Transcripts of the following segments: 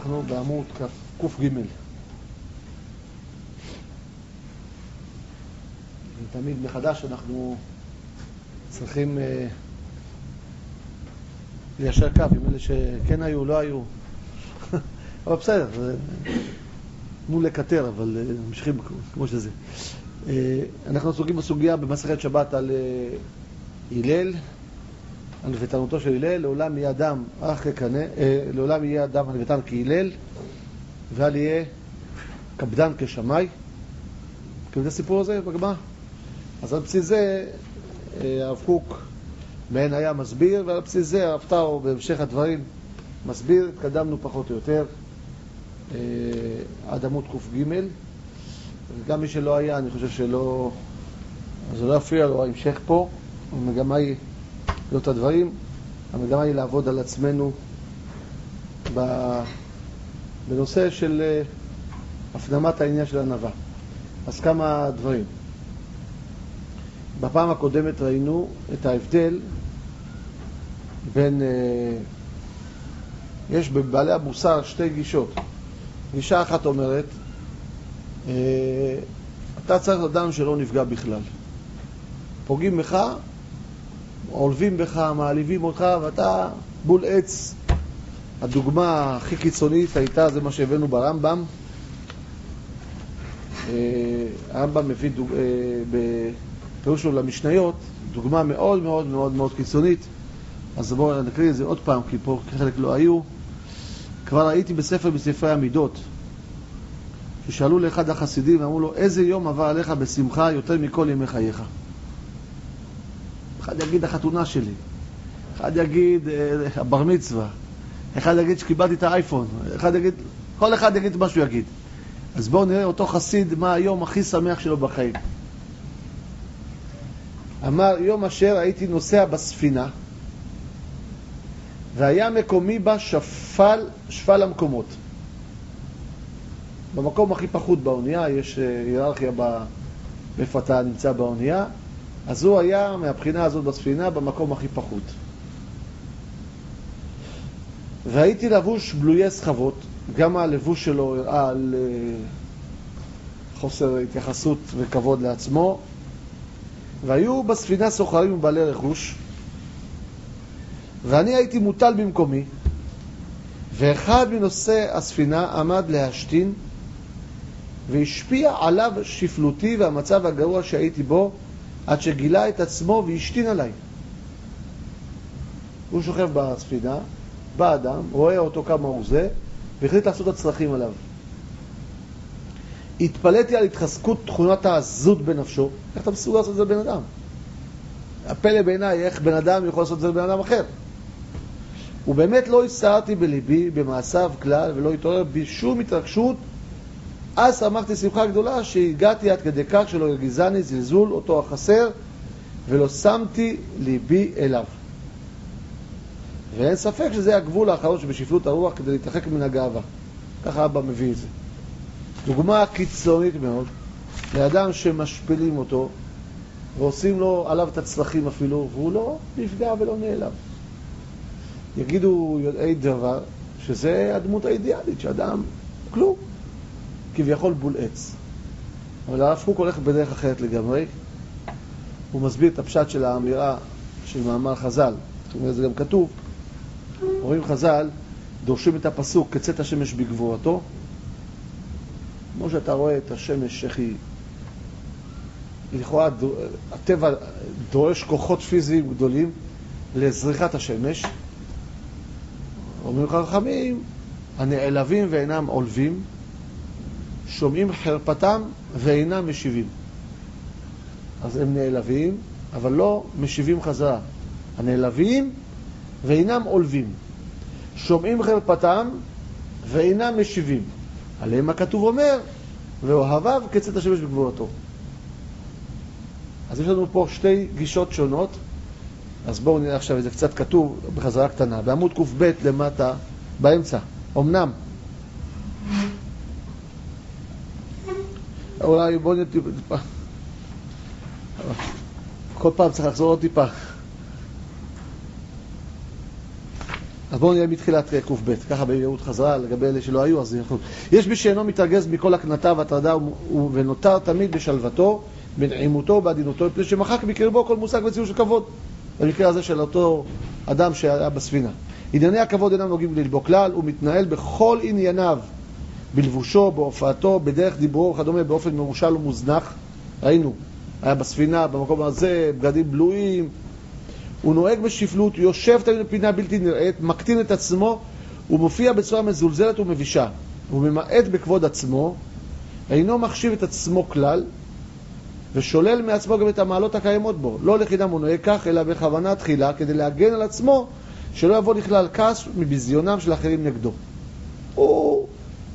אנחנו בעמוד ק"ג. תמיד מחדש אנחנו צריכים ליישר קו עם אלה שכן היו, לא היו. אבל בסדר, מול לקטר, אבל ממשיכים כמו שזה. אנחנו סוגים בסוגיה במסכת שבת על הלל, על נבטנותו של הלל. לעולם יהיה אדם אך כקנה, לעולם יהיה אדם הנבטן כהלל, ואל יהיה קפדן כשמאי. כאילו זה הסיפור הזה בגמרא. אז על בסיס זה הרב קוק מעין היה מסביר, ועל בסיס זה הרב טאו בהמשך הדברים מסביר. התקדמנו פחות או יותר עד עמוד ק"ג. גם מי שלא היה, אני חושב שלא, זה לא יפריע לו ההמשך פה. המגמה היא לא את הדברים, המגמה היא לעבוד על עצמנו בנושא של הפנמת העניין של ענווה. אז כמה דברים. בפעם הקודמת ראינו את ההבדל בין, יש בבעלי המוסר שתי גישות. גישה אחת אומרת, אתה צריך אדם שלא נפגע בכלל. פוגעים בך, עולבים בך, מעליבים אותך, ואתה בול עץ. הדוגמה הכי קיצונית הייתה, זה מה שהבאנו ברמב"ם. הרמב"ם מביא בפירוש שלו למשניות, דוגמה מאוד מאוד מאוד מאוד קיצונית. אז בואו נקריא את זה עוד פעם, כי פה חלק לא היו. כבר ראיתי בספר מספרי המידות, ששאלו לאחד החסידים, ואמרו לו, איזה יום עבר עליך בשמחה יותר מכל ימי חייך? אחד יגיד החתונה שלי, אחד יגיד הבר מצווה, אחד יגיד שקיבלתי את האייפון, אחד יגיד, כל אחד יגיד מה שהוא יגיד. אז בואו נראה אותו חסיד מה היום הכי שמח שלו בחיים. אמר, יום אשר הייתי נוסע בספינה והיה מקומי בה שפל המקומות. במקום הכי פחות באונייה, יש היררכיה באיפה אתה נמצא באונייה, אז הוא היה מהבחינה הזאת בספינה במקום הכי פחות. והייתי לבוש בלויי סחבות, גם הלבוש שלו הראה על חוסר התייחסות וכבוד לעצמו. והיו בספינה סוחרים ובעלי רכוש, ואני הייתי מוטל במקומי, ואחד מנושאי הספינה עמד להשתין, והשפיע עליו שפלותי והמצב הגרוע שהייתי בו, עד שגילה את עצמו והשתין עליי. הוא שוכב בספינה, בא אדם, רואה אותו כמה הוא זה, והחליט לעשות את הצרכים עליו. התפלאתי על התחזקות תכונת העזות בנפשו. איך אתה מסוגל לעשות את זה לבן אדם? הפלא בעיניי, איך בן אדם יכול לעשות את זה לבן אדם אחר? ובאמת לא הסערתי בליבי במעשיו כלל, ולא התעורר בי שום התרגשות. אז שמחתי שמחה גדולה שהגעתי עד כדי כך שלא הרגיזני זלזול אותו החסר, ולא שמתי ליבי אליו. ואין ספק שזה הגבול האחרון שבשפלות הרוח כדי להתרחק מן הגאווה. ככה אבא מביא את זה. דוגמה קיצונית מאוד לאדם שמשפילים אותו ועושים לו עליו את הצרכים אפילו, והוא לא נפגע ולא נעלב. יגידו יודעי דבר שזה הדמות האידיאלית, שאדם כלום, כביכול בול עץ. אבל הרב קוק הולך בדרך אחרת לגמרי. הוא מסביר את הפשט של האמירה של מאמר חז"ל. זאת אומרת, זה גם כתוב. אומרים חז"ל, דורשים את הפסוק כצאת השמש בגבורתו. כמו שאתה רואה את השמש, איך היא לכאורה, הטבע דורש כוחות פיזיים גדולים לזריחת השמש. אומרים חכמים, הנעלבים ואינם עולבים, שומעים חרפתם ואינם משיבים. אז הם נעלבים, אבל לא משיבים חזרה. הנעלבים ואינם עולבים, שומעים חרפתם ואינם משיבים. עליהם הכתוב אומר, ואוהביו כצאת השמש בגבורתו. אז יש לנו פה שתי גישות שונות. אז בואו נראה עכשיו, זה קצת כתוב בחזרה קטנה, בעמוד ק"ב למטה, באמצע. אמנם, אולי בואו נראה טיפה. כל פעם צריך לחזור עוד טיפה. אז בואו נראה מתחילת ק"ב, ככה ביהוד חזרה, לגבי אלה שלא היו, אז יכול. יש מי שאינו מתרגז מכל הקנטה והטרדה ונותר תמיד בשלוותו, בנעימותו ובעדינותו, מפני שמחק מקרבו כל מושג וציור של כבוד. במקרה הזה של אותו אדם שהיה בספינה. ענייני הכבוד אינם נוגעים ללבו כלל, הוא מתנהל בכל ענייניו, בלבושו, בהופעתו, בדרך דיברו וכדומה, באופן מרושל ומוזנח. ראינו, היה בספינה, במקום הזה, בגדים בלויים. הוא נוהג בשפלות, יושב תמיד בפינה בלתי נראית, מקטין את עצמו, הוא מופיע בצורה מזולזלת ומבישה. הוא ממעט בכבוד עצמו, אינו מחשיב את עצמו כלל, ושולל מעצמו גם את המעלות הקיימות בו. לא לחינם הוא נוהג כך, אלא בכוונה תחילה, כדי להגן על עצמו, שלא יבוא לכלל כעס מבזיונם של אחרים נגדו. הוא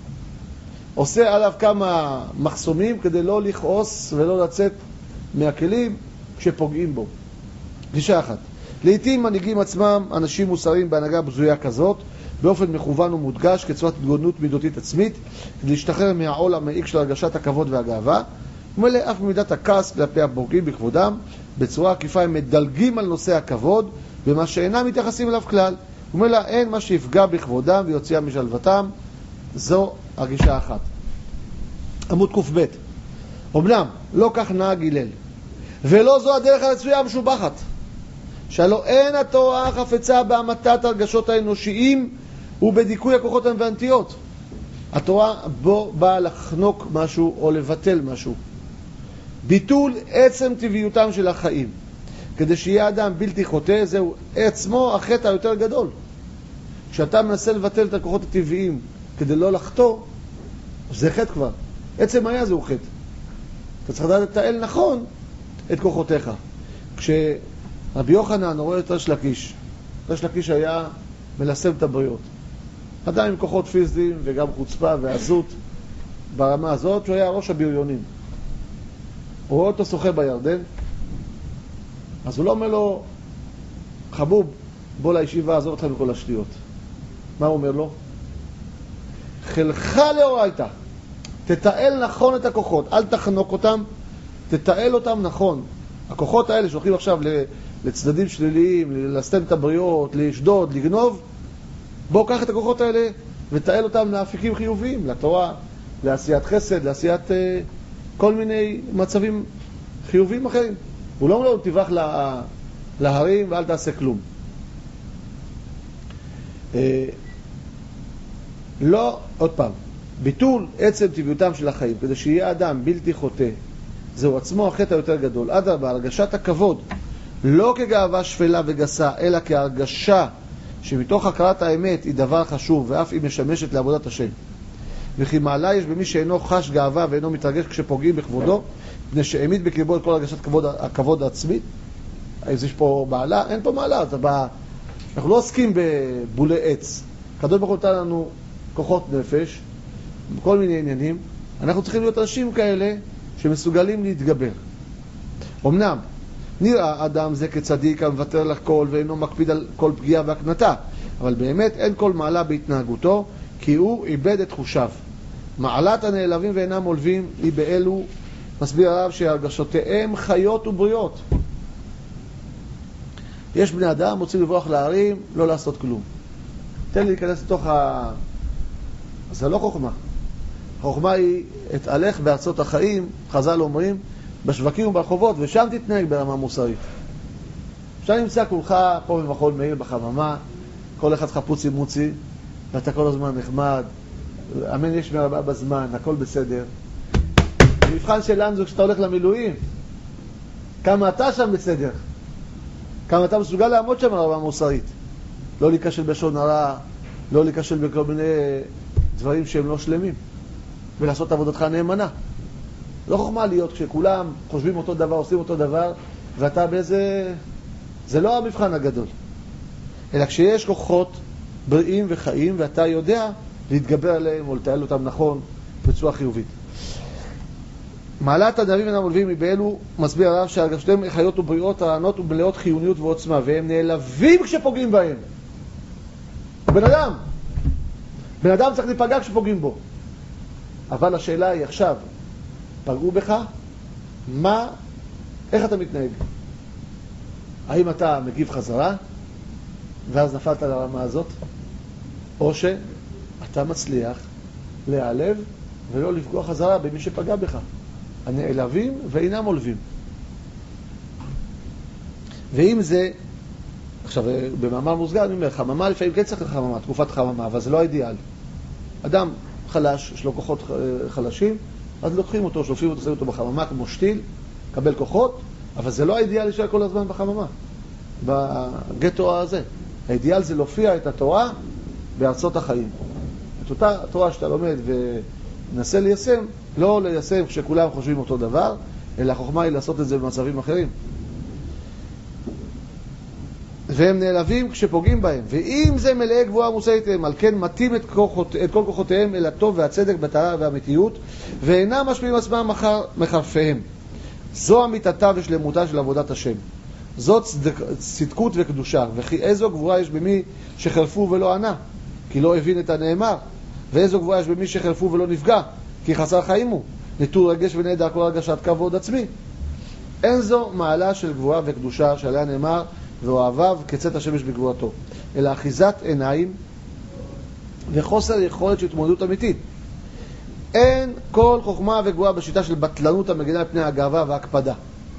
עושה עליו כמה מחסומים כדי לא לכעוס ולא לצאת מהכלים כשפוגעים בו. גישה אחת. לעתים מנהיגים עצמם אנשים מוסריים בהנהגה בזויה כזאת, באופן מכוון ומודגש כצורת התגוננות מידותית עצמית, כדי להשתחרר מהעול המעיק של הרגשת הכבוד והגאווה, ומלא אף במידת הכעס כלפי הפוגעים בכבודם, בצורה עקיפה הם מדלגים על נושא הכבוד, ומה שאינם מתייחסים אליו כלל, ומלא אין מה שיפגע בכבודם ויוציאה משלוותם. זו הגישה האחת. עמוד ק"ב. אמנם לא כך נהג הלל, ולא זו הדרך הרצויה המשובחת, שלא אין התורה חפצה בהמתת הרגשות האנושיים ובדיכוי הכוחות הנבנתיות. התורה בו באה לחנוק משהו או לבטל משהו. ביטול עצם טבעיותם של החיים, כדי שיהיה אדם בלתי חוטא, זהו עצמו החטא היותר גדול. כשאתה מנסה לבטל את הכוחות הטבעיים כדי לא לחטוא, זה חטא כבר. עצם היה זהו חטא. אתה צריך לדעת לתעל נכון את כוחותיך. כשרבי יוחנן רואה את ריש לקיש, ריש לקיש היה מלסם את הבריות. אדם עם כוחות פיזיים וגם חוצפה ועזות ברמה הזאת, שהוא היה ראש הבריונים. הוא רואה אותו שוחה בירדן, אז הוא לא אומר לו, חבוב, בוא לישיבה, עזוב אותך מכל השטויות. מה הוא אומר לו? חלך לאורייתא, תתעל נכון את הכוחות, אל תחנוק אותם, תתעל אותם נכון. הכוחות האלה שהולכים עכשיו לצדדים שליליים, לסתם את הבריות, לשדוד, לגנוב, בוא קח את הכוחות האלה ותעל אותם לאפיקים חיוביים, לתורה, לעשיית חסד, לעשיית כל מיני מצבים חיוביים אחרים. הוא לא אומר לו, תברח להרים ואל תעשה כלום. לא, עוד פעם, ביטול עצם טבעיותם של החיים, כדי שיהיה אדם בלתי חוטא, זהו עצמו החטא היותר גדול. אדרבה, הרגשת הכבוד, לא כגאווה שפלה וגסה, אלא כהרגשה שמתוך הכרת האמת היא דבר חשוב, ואף היא משמשת לעבודת השם. וכי מעלה יש במי שאינו חש גאווה ואינו מתרגש כשפוגעים בכבודו, מפני שהעמיד בקרבו את כל הרגשת הכבוד העצמית. אז יש פה מעלה? אין פה מעלה. אנחנו לא עוסקים בבולי עץ. הקדוש ברוך הוא נתן לנו כוחות נפש, כל מיני עניינים. אנחנו צריכים להיות אנשים כאלה שמסוגלים להתגבר. אמנם נראה אדם זה כצדיק המוותר לכל ואינו מקפיד על כל פגיעה והקנתה, אבל באמת אין כל מעלה בהתנהגותו, כי הוא איבד את חושיו. מעלת הנעלבים ואינם עולבים היא באלו, מסביר הרב, שהרגשותיהם חיות ובריאות. יש בני אדם רוצים לברוח להרים, לא לעשות כלום. תן לי להיכנס לתוך אז זה לא חוכמה. החוכמה היא התהלך בארצות החיים, חז"ל אומרים, בשווקים וברחובות, ושם תתנהג ברמה מוסרית. שם נמצא כולך פה במחול מאיר בחממה, כל אחד חפוצי מוצי, ואתה כל הזמן נחמד, אמן יש מרבה בזמן, הכל בסדר. המבחן שלנו זה כשאתה הולך למילואים, כמה אתה שם בסדר, כמה אתה מסוגל לעמוד שם ברמה מוסרית. לא להיכשל בשון הרע, לא להיכשל בכל מיני דברים שהם לא שלמים, ולעשות עבודתך נאמנה. לא חוכמה להיות כשכולם חושבים אותו דבר, עושים אותו דבר, ואתה באיזה... זה לא המבחן הגדול. אלא כשיש כוחות בריאים וחיים, ואתה יודע להתגבר עליהם או לתעל אותם נכון בצורה חיובית. מעלת הנעלבים ואינם עולבים היא באלו, מסביר הרב, שהרגשותיהם חיות ובריאות, רענות ומלאות חיוניות ועוצמה, והם נעלבים כשפוגעים בהם. בן אדם צריך להיפגע כשפוגעים בו. אבל השאלה היא עכשיו, פגעו בך, איך אתה מתנהג? האם אתה מגיב חזרה, ואז נפלת לרמה הזאת? או שאתה מצליח להיעלב ולא לפגוע חזרה במי שפגע בך. הנעלבים ואינם עולבים. ואם זה, עכשיו במאמר מוסגר אני אומר, חממה לפעמים כן צריך לחממה, תקופת חממה, אבל זה לא האידיאל. אדם חלש, יש לו כוחות חלשים, אז לוקחים אותו, שולפים אותו, שמים אותו בחממה כמו שתיל, קבל כוחות, אבל זה לא האידיאל להישאר כל הזמן בחממה, בגטו הזה. האידיאל זה להופיע את התורה בארצות החיים. את אותה תורה שאתה לומד ונסה ליישם, לא ליישם כשכולם חושבים אותו דבר, אלא החוכמה היא לעשות את זה במצבים אחרים. והם נעלבים כשפוגעים בהם. ואם זה מלאי גבוהה מוסרית הם, על כן מתאים את כל כוחותיהם אל הטוב והצדק בטהרה והאמיתיות, ואינם משפיעים עצמם מחרפיהם. זו אמיתתה ושלמותה של עבודת השם. זאת צדקות וקדושה. וכי איזו גבוהה יש במי שחלפו ולא ענה, כי לא הבין את הנאמר. ואיזו גבוהה יש במי שחלפו ולא נפגע, כי חסר חיים הוא. נטור רגש ונדע כל הרגשת כבוד עצמי. אין זו מעלה של גבוהה וקדושה שעליה נאמר ואוהביו כצאת השמש בגבורתו, אלא אחיזת עיניים וחוסר יכולת של התמודדות אמיתית. אין כל חוכמה וגבוהה בשיטה של בטלנות המגינה לפני הגאווה וההקפדה.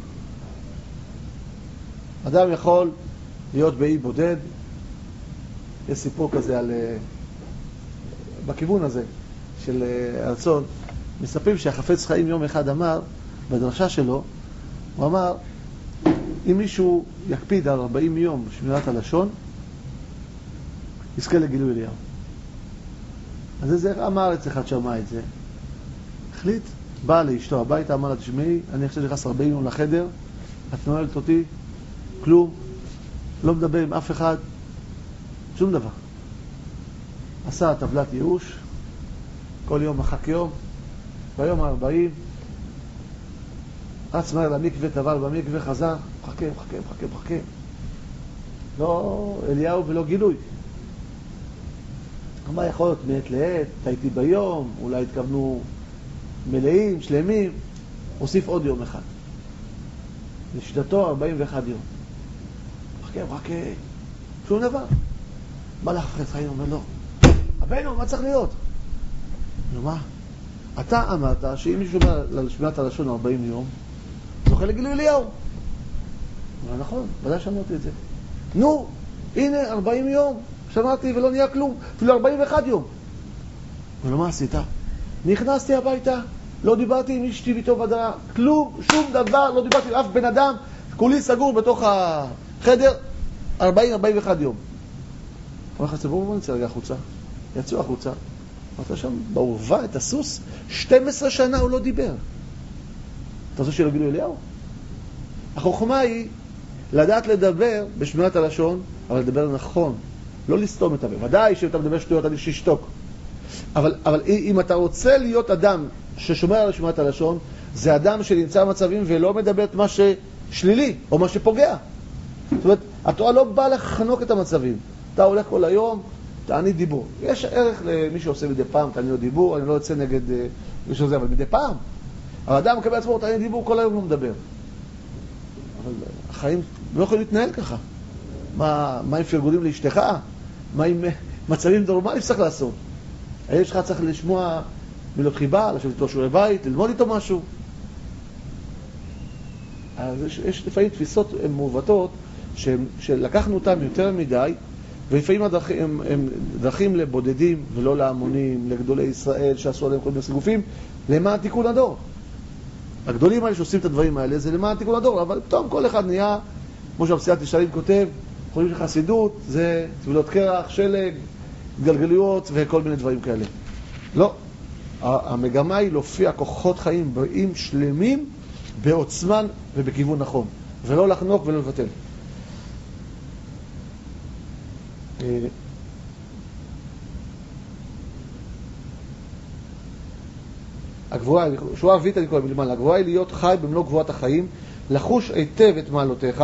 אדם יכול להיות באי בודד, יש סיפור כזה על בכיוון הזה של הרצון, מספרים שהחפץ חיים יום אחד אמר בדרשה שלו, הוא אמר, אם מישהו יקפיד על 40 יום בשמירת הלשון, יזכה לגילוי אליהו. אז איזה עם הארץ אחד שמע את זה, החליט, בא לאשתו הביתה, אמר לה, תשמעי, אני עכשיו נכנס 40 יום לחדר, את נועלת אותי, כלום, לא מדבר עם אף אחד, שום דבר. עשה טבלת ייאוש, כל יום מחק יום, ביום ה-40, רץ מהר למקווה, טבל במקווה, חזר, מחכה. לא אליהו ולא גילוי. מה יכול להיות מעת לעת, הייתי ביום, אולי התכוונו מלאים, שלמים, הוסיף עוד יום אחד. לשיטתו 41 יום. מחכה, שום דבר. בא לך אחרי חיים, אומר לו, אבינו, מה צריך להיות? נו מה? אתה אמרת שאם מישהו אומר לשמירת הלשון 40 יום, זוכה לגילוי אליהו. אבל נכון, ודאי שמעתי את זה. נו, הנה 40 יום, שמעתי ולא נהיה כלום, אפילו 41 יום. אבל מה עשית? נכנסתי הביתה, לא דיברתי עם אשתי ואיתו ודעה, כלום, שום דבר, לא דיברתי עם אף בן אדם, כולי סגור בתוך החדר, 40-41 יום. אומר לך, בואו נצא רגע החוצה. יצאו החוצה. אמרת שם, בעורבה את הסוס, 12 שנה הוא לא דיבר. אתה רוצה שלא גילו אליהו? החוכמה היא לדעת לדבר בשמירת הלשון, אבל לדבר נכון. לא לסתום את הפה. ודאי שאתה מדבר שטויות, אני שישתוק. אבל אם אתה רוצה להיות אדם ששומר על שמירת הלשון, זה אדם שנמצא במצבים ולא מדבר את מה ששלילי, או מה שפוגע. זאת אומרת, התורה לא באה לחנוק את המצבים. אתה הולך כל היום, תענית דיבור. יש ערך למי שעושה מדי פעם תענית דיבור, אני לא יוצא נגד מי שעושה, אבל מדי פעם. האדם מקבל עצמו תענית דיבור, כל היום לא מדבר. אבל החיים לא יכולים להתנהל ככה. מה עם פרגונים לאשתך? מה עם מצבים נורמליים שצריך לעשות? הילד שלך צריך לשמוע מילות חיבה, לשבת איתו שיעורי בית, ללמוד איתו משהו. אז יש לפעמים תפיסות מעוותות שלקחנו אותם יותר מדי, ולפעמים הדרכים הם דרכים לבודדים ולא להמונים, לגדולי ישראל שעשו עליהם כל מיני סיגופים, למען תיקון הדור. הגדולים האלה שעושים את הדברים האלה זה למען תיקון הדור, אבל פתאום כל אחד נהיה, כמו שהמסיעת ישרים כותב, חושבים שחסידות זה טבילות קרח, שלג, גלגליות וכל מיני דברים כאלה. לא. המגמה היא להופיע כוחות חיים בריאים שלמים בעוצמן ובכיוון נכון, ולא לחנוק ולא לבטל. הגבוהה, שורה ערבית אני קורא מלמעלה, הגבוהה היא להיות חי במלוא גבוהת החיים, לחוש היטב את מעלותיך,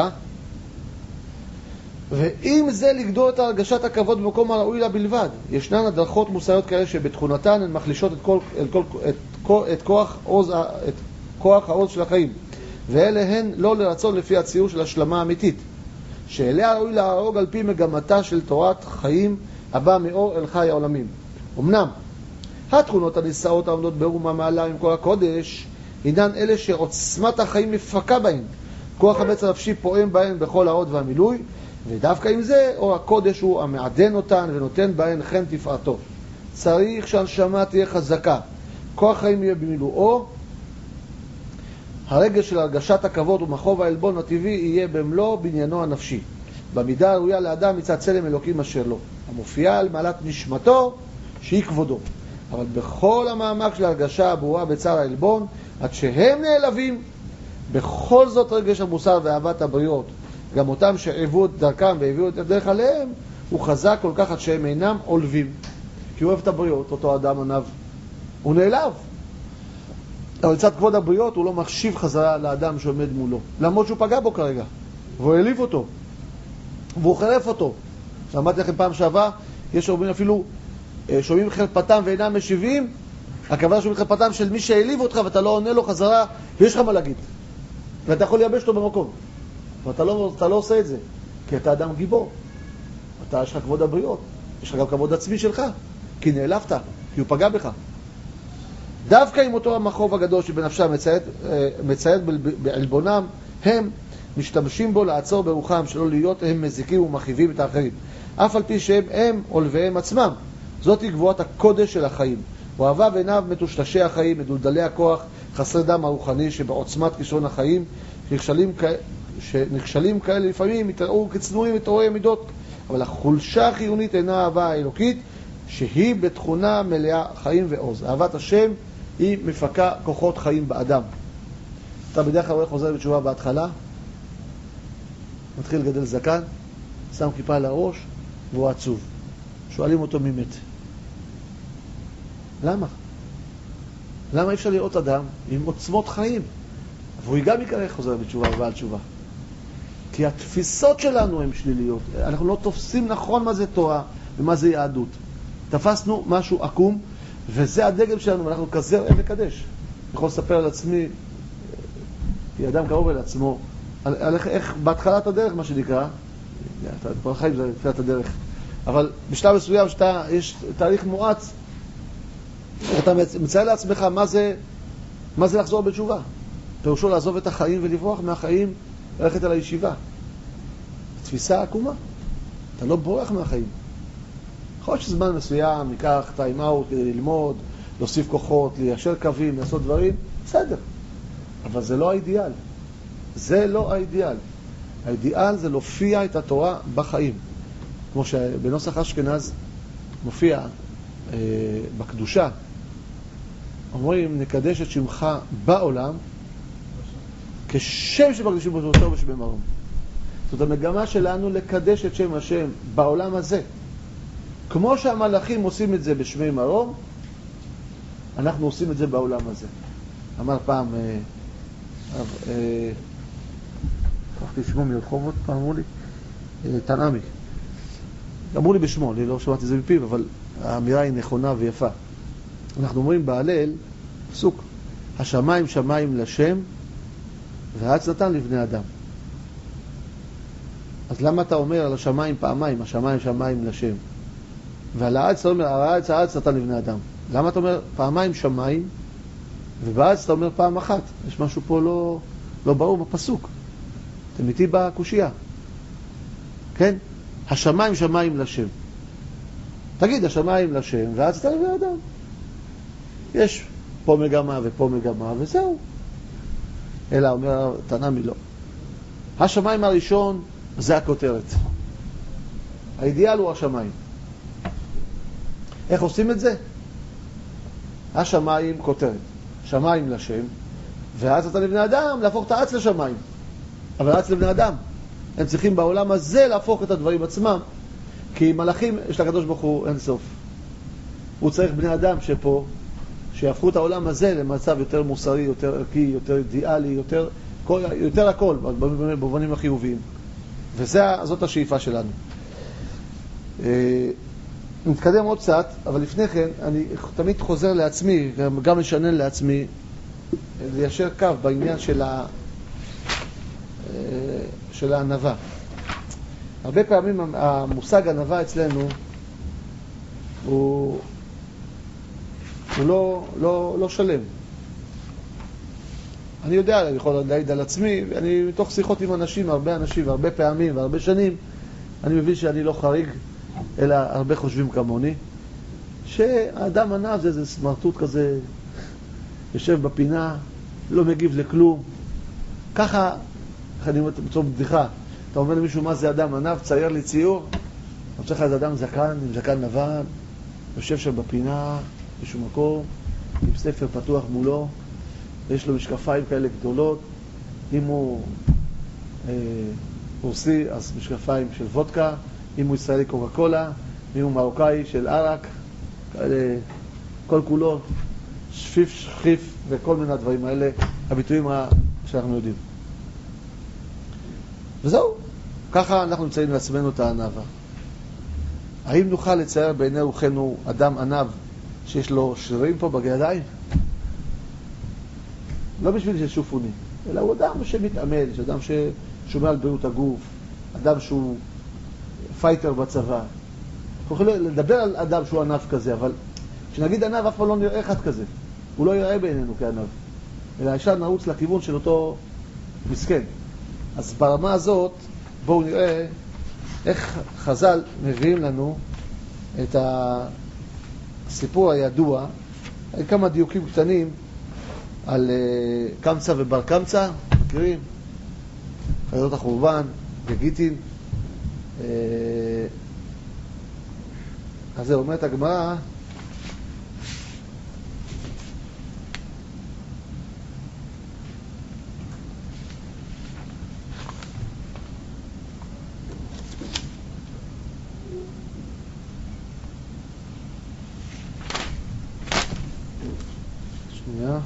ואם זה לגדול את הרגשת הכבוד במקום הראוי לה בלבד. ישנן הדרכות מוסריות כאלה שבתכונתן הן מחלישות את כוח העוז של החיים, ואלה הן לא לרצון לפי הציור של השלמה האמיתית, שאליה ראוי להרוג על פי מגמתה של תורת חיים הבא מאור אל חי העולמים. אמנם, התכונות הנישאות העומדות ברום המעלה עם כוח הקודש, עינן אלה שעוצמת החיים מפקה בהן. כוח הבץ הנפשי פועם בהן בכל האות והמילוי, ודווקא עם זה, אור הקודש הוא המעדן אותן ונותן בהן חן תפארתו. צריך שהנשמה תהיה חזקה, כוח חיים יהיה במילואו, הרגש של הרגשת הכבוד ומחוב העלבון הטבעי יהיה במלוא בניינו הנפשי, במידה הראויה לאדם מצד צלם אלוקים אשר לו, המופיעה על מעלת נשמתו שהיא כבודו. אבל בכל המעמק של הרגשה הברורה בצער העלבון, עד שהם נעלבים, בכל זאת רגש המוסר ואהבת הבריות, גם אותם שעיוו את דרכם והביאו את הדרך עליהם, הוא חזק כל כך עד שהם אינם עולבים. כי הוא אוהב את הבריות, אותו אדם ענב, הוא נעלב. אבל לצד כבוד הבריות הוא לא מחשיב חזרה לאדם שעומד מולו, למרות שהוא פגע בו כרגע, והוא העליב אותו, והוא חרף אותו. אמרתי לכם פעם שעברה, יש אומרים אפילו שומעים חרפתם ואינם משיבים, הכוונה שומעים חרפתם של מי שהעליב אותך ואתה לא עונה לו חזרה, ויש לך מה להגיד, ואתה יכול לייבש אותו במקום, ואתה לא עושה את זה, כי אתה אדם גיבור, יש לך כבוד הבריות, יש לך גם כבוד עצמי שלך, כי נעלבת, כי הוא פגע בך. דווקא עם אותו המחוב הגדול שבנפשם מציית בעלבונם, הם משתמשים בו לעצור ברוחם, שלא להיות הם מזיקים ומחיבים את האחרים, אף על פי שהם עולביהם עצמם. זאת היא גבוהת הקודש של החיים. אוהביו עיניו מטושטשי החיים, מדולדלי הכוח, חסרי דם הרוחני שבעוצמת כישרון החיים, שנכשלים כאלה לפעמים יתראו כצנועים ותאורי מידות, אבל החולשה החיונית אינה אהבה האלוקית, שהיא בתכונה מלאה חיים ועוז. אהבת השם היא מפקה כוחות חיים באדם. אתה בדרך כלל רואה חוזר בתשובה בהתחלה, מתחיל לגדל זקן, שם כיפה על הראש והוא עצוב. שואלים אותו מי מת. למה? למה אי אפשר לראות אדם עם עוצמות חיים? והוא גם יקרא חוזר בתשובה ובעל תשובה. כי התפיסות שלנו הן שליליות. אנחנו לא תופסים נכון מה זה תורה ומה זה יהדות. תפסנו משהו עקום, וזה הדגל שלנו, ואנחנו כזה אין לקדש. אני יכול לספר על עצמי, כי אדם קרוב אל עצמו, על איך בהתחלת הדרך, מה שנקרא, בחיים זה תחילת הדרך, אבל בשלב מסוים יש תהליך מואץ, אתה מציין לעצמך מה זה לחזור בתשובה. פירושו לעזוב את החיים ולברוח מהחיים, ללכת על הישיבה. תפיסה עקומה. אתה לא בורח מהחיים. יכול להיות שזמן מסוים ניקח טיים אאוט כדי ללמוד, להוסיף כוחות, ליישר קווים, לעשות דברים, בסדר. אבל זה לא האידיאל. זה לא האידיאל. האידיאל זה להופיע את התורה בחיים. כמו שבנוסח אשכנז מופיע בקדושה, אומרים נקדש את שמך בעולם כשם שבקדושים בו טוב ושבמרום. זאת המגמה שלנו לקדש את שם השם בעולם הזה. כמו שהמלאכים עושים את זה בשמי מרום, אנחנו עושים את זה בעולם הזה. אמר פעם, הלכתי שמו מרחובות, פעם אמרו לי, תנעמי. אמרו לי בשמו, אני לא שמעתי את זה מפיו, אבל האמירה היא נכונה ויפה. אנחנו אומרים בהלל, פסוק, השמיים שמיים לשם, והארץ נתן לבני אדם. אז למה אתה אומר על השמיים פעמיים, השמיים שמיים לשם? ועל הארץ אתה אומר, הארץ נתן לבני אדם. למה אתה אומר פעמיים שמיים, ובארץ אתה אומר פעם אחת? יש משהו פה לא ברור בפסוק. אתם איתי בקושייה. כן? השמיים שמיים לשם. תגיד, השמיים לשם, והארץ נתן לבני אדם. יש פה מגמה ופה מגמה, וזהו. אלא אומר תנעמי לא. השמיים הראשון זה הכותרת. האידיאל הוא השמיים. איך עושים את זה? השמיים כותרת. שמיים לשם, והארץ נתן לבני אדם להפוך את הארץ לשמיים. אבל הארץ לבני אדם. הם צריכים בעולם הזה להפוך את הדברים עצמם. כי מלאכים, יש לקדוש ברוך הוא אין סוף. הוא צריך בני אדם שפה, שיהפכו את העולם הזה למצב יותר מוסרי, יותר ערכי, יותר אידיאלי, יותר הכל, במובנים החיוביים. וזאת השאיפה שלנו. נתקדם עוד קצת, אבל לפני כן, אני תמיד חוזר לעצמי, גם לשנן לעצמי, ליישר קו בעניין של הענווה. הרבה פעמים המושג ענווה אצלנו הוא לא שלם. אני יודע, אני יכול להעיד על עצמי, אני מתוך שיחות עם אנשים, הרבה פעמים והרבה שנים, אני מבין שאני לא חריג, אלא הרבה חושבים כמוני, שהאדם ענב זה איזה סמרטוט כזה, יושב בפינה, לא מגיב לכלום. ככה, אני אומר בצור בדיחה, אתה אומר למישהו מה זה אדם ענב, צייר לי ציור, אני רוצה לך איזה אדם זקן, עם זקן לבן, יושב שם בפינה, בשום מקום, עם ספר פתוח מולו, יש לו משקפיים כאלה גדולות, אם הוא רוסי, אז משקפיים של וודקה, אם הוא ישראלי קוקה קולה, אם הוא מרוקאי של ערק, כאלה, כל כולו, שחיף וכל מיני הדברים האלה, הביטויים שאנחנו יודעים. וזהו, ככה אנחנו נמצאים לעצמנו את הענבה. האם נוכל לצייר בעיני רוחנו אדם ענב שיש לו שרירים פה בידיים? לא בשביל ששופוני, אלא הוא אדם שמתעמל, אדם ששומר על בריאות הגוף, אדם שהוא פייטר בצבא. אנחנו יכולים לדבר על אדם שהוא ענב כזה, אבל כשנגיד ענב אף פעם לא נראה אחד כזה. הוא לא יראה בעינינו כענב, אלא ישר נרוץ לכיוון של אותו מסכן. אז ברמה הזאת בואו נראה איך חז"ל מביאים לנו את הסיפור הידוע, כמה דיוקים קטנים על קמצא ובר קמצא, מכירים? חיות החורבן, וגיטין. אז זה אומרת הגמרא, שנייה,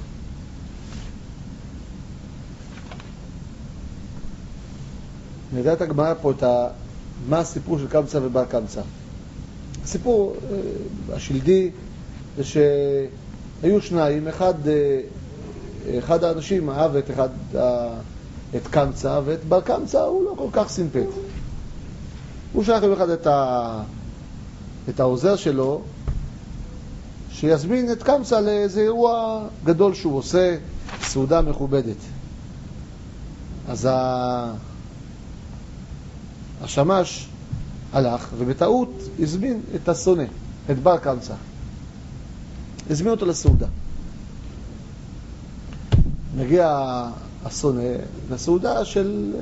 נדע את הגמרא פה מה הסיפור של קמצא ובר קמצא. הסיפור השלדי זה שהיו שניים, אחד האנשים אהב את קמצא, ואת בר קמצא הוא לא כל כך סימפט. הוא שלח לו אחד את העוזר שלו שיזמין את קמצא לאיזה אירוע גדול שהוא עושה, סעודה מכובדת. אז השמש הלך ובטעות הזמין את השונא, את בר קמצא. הזמין אותו לסעודה. מגיע השונא לסעודה של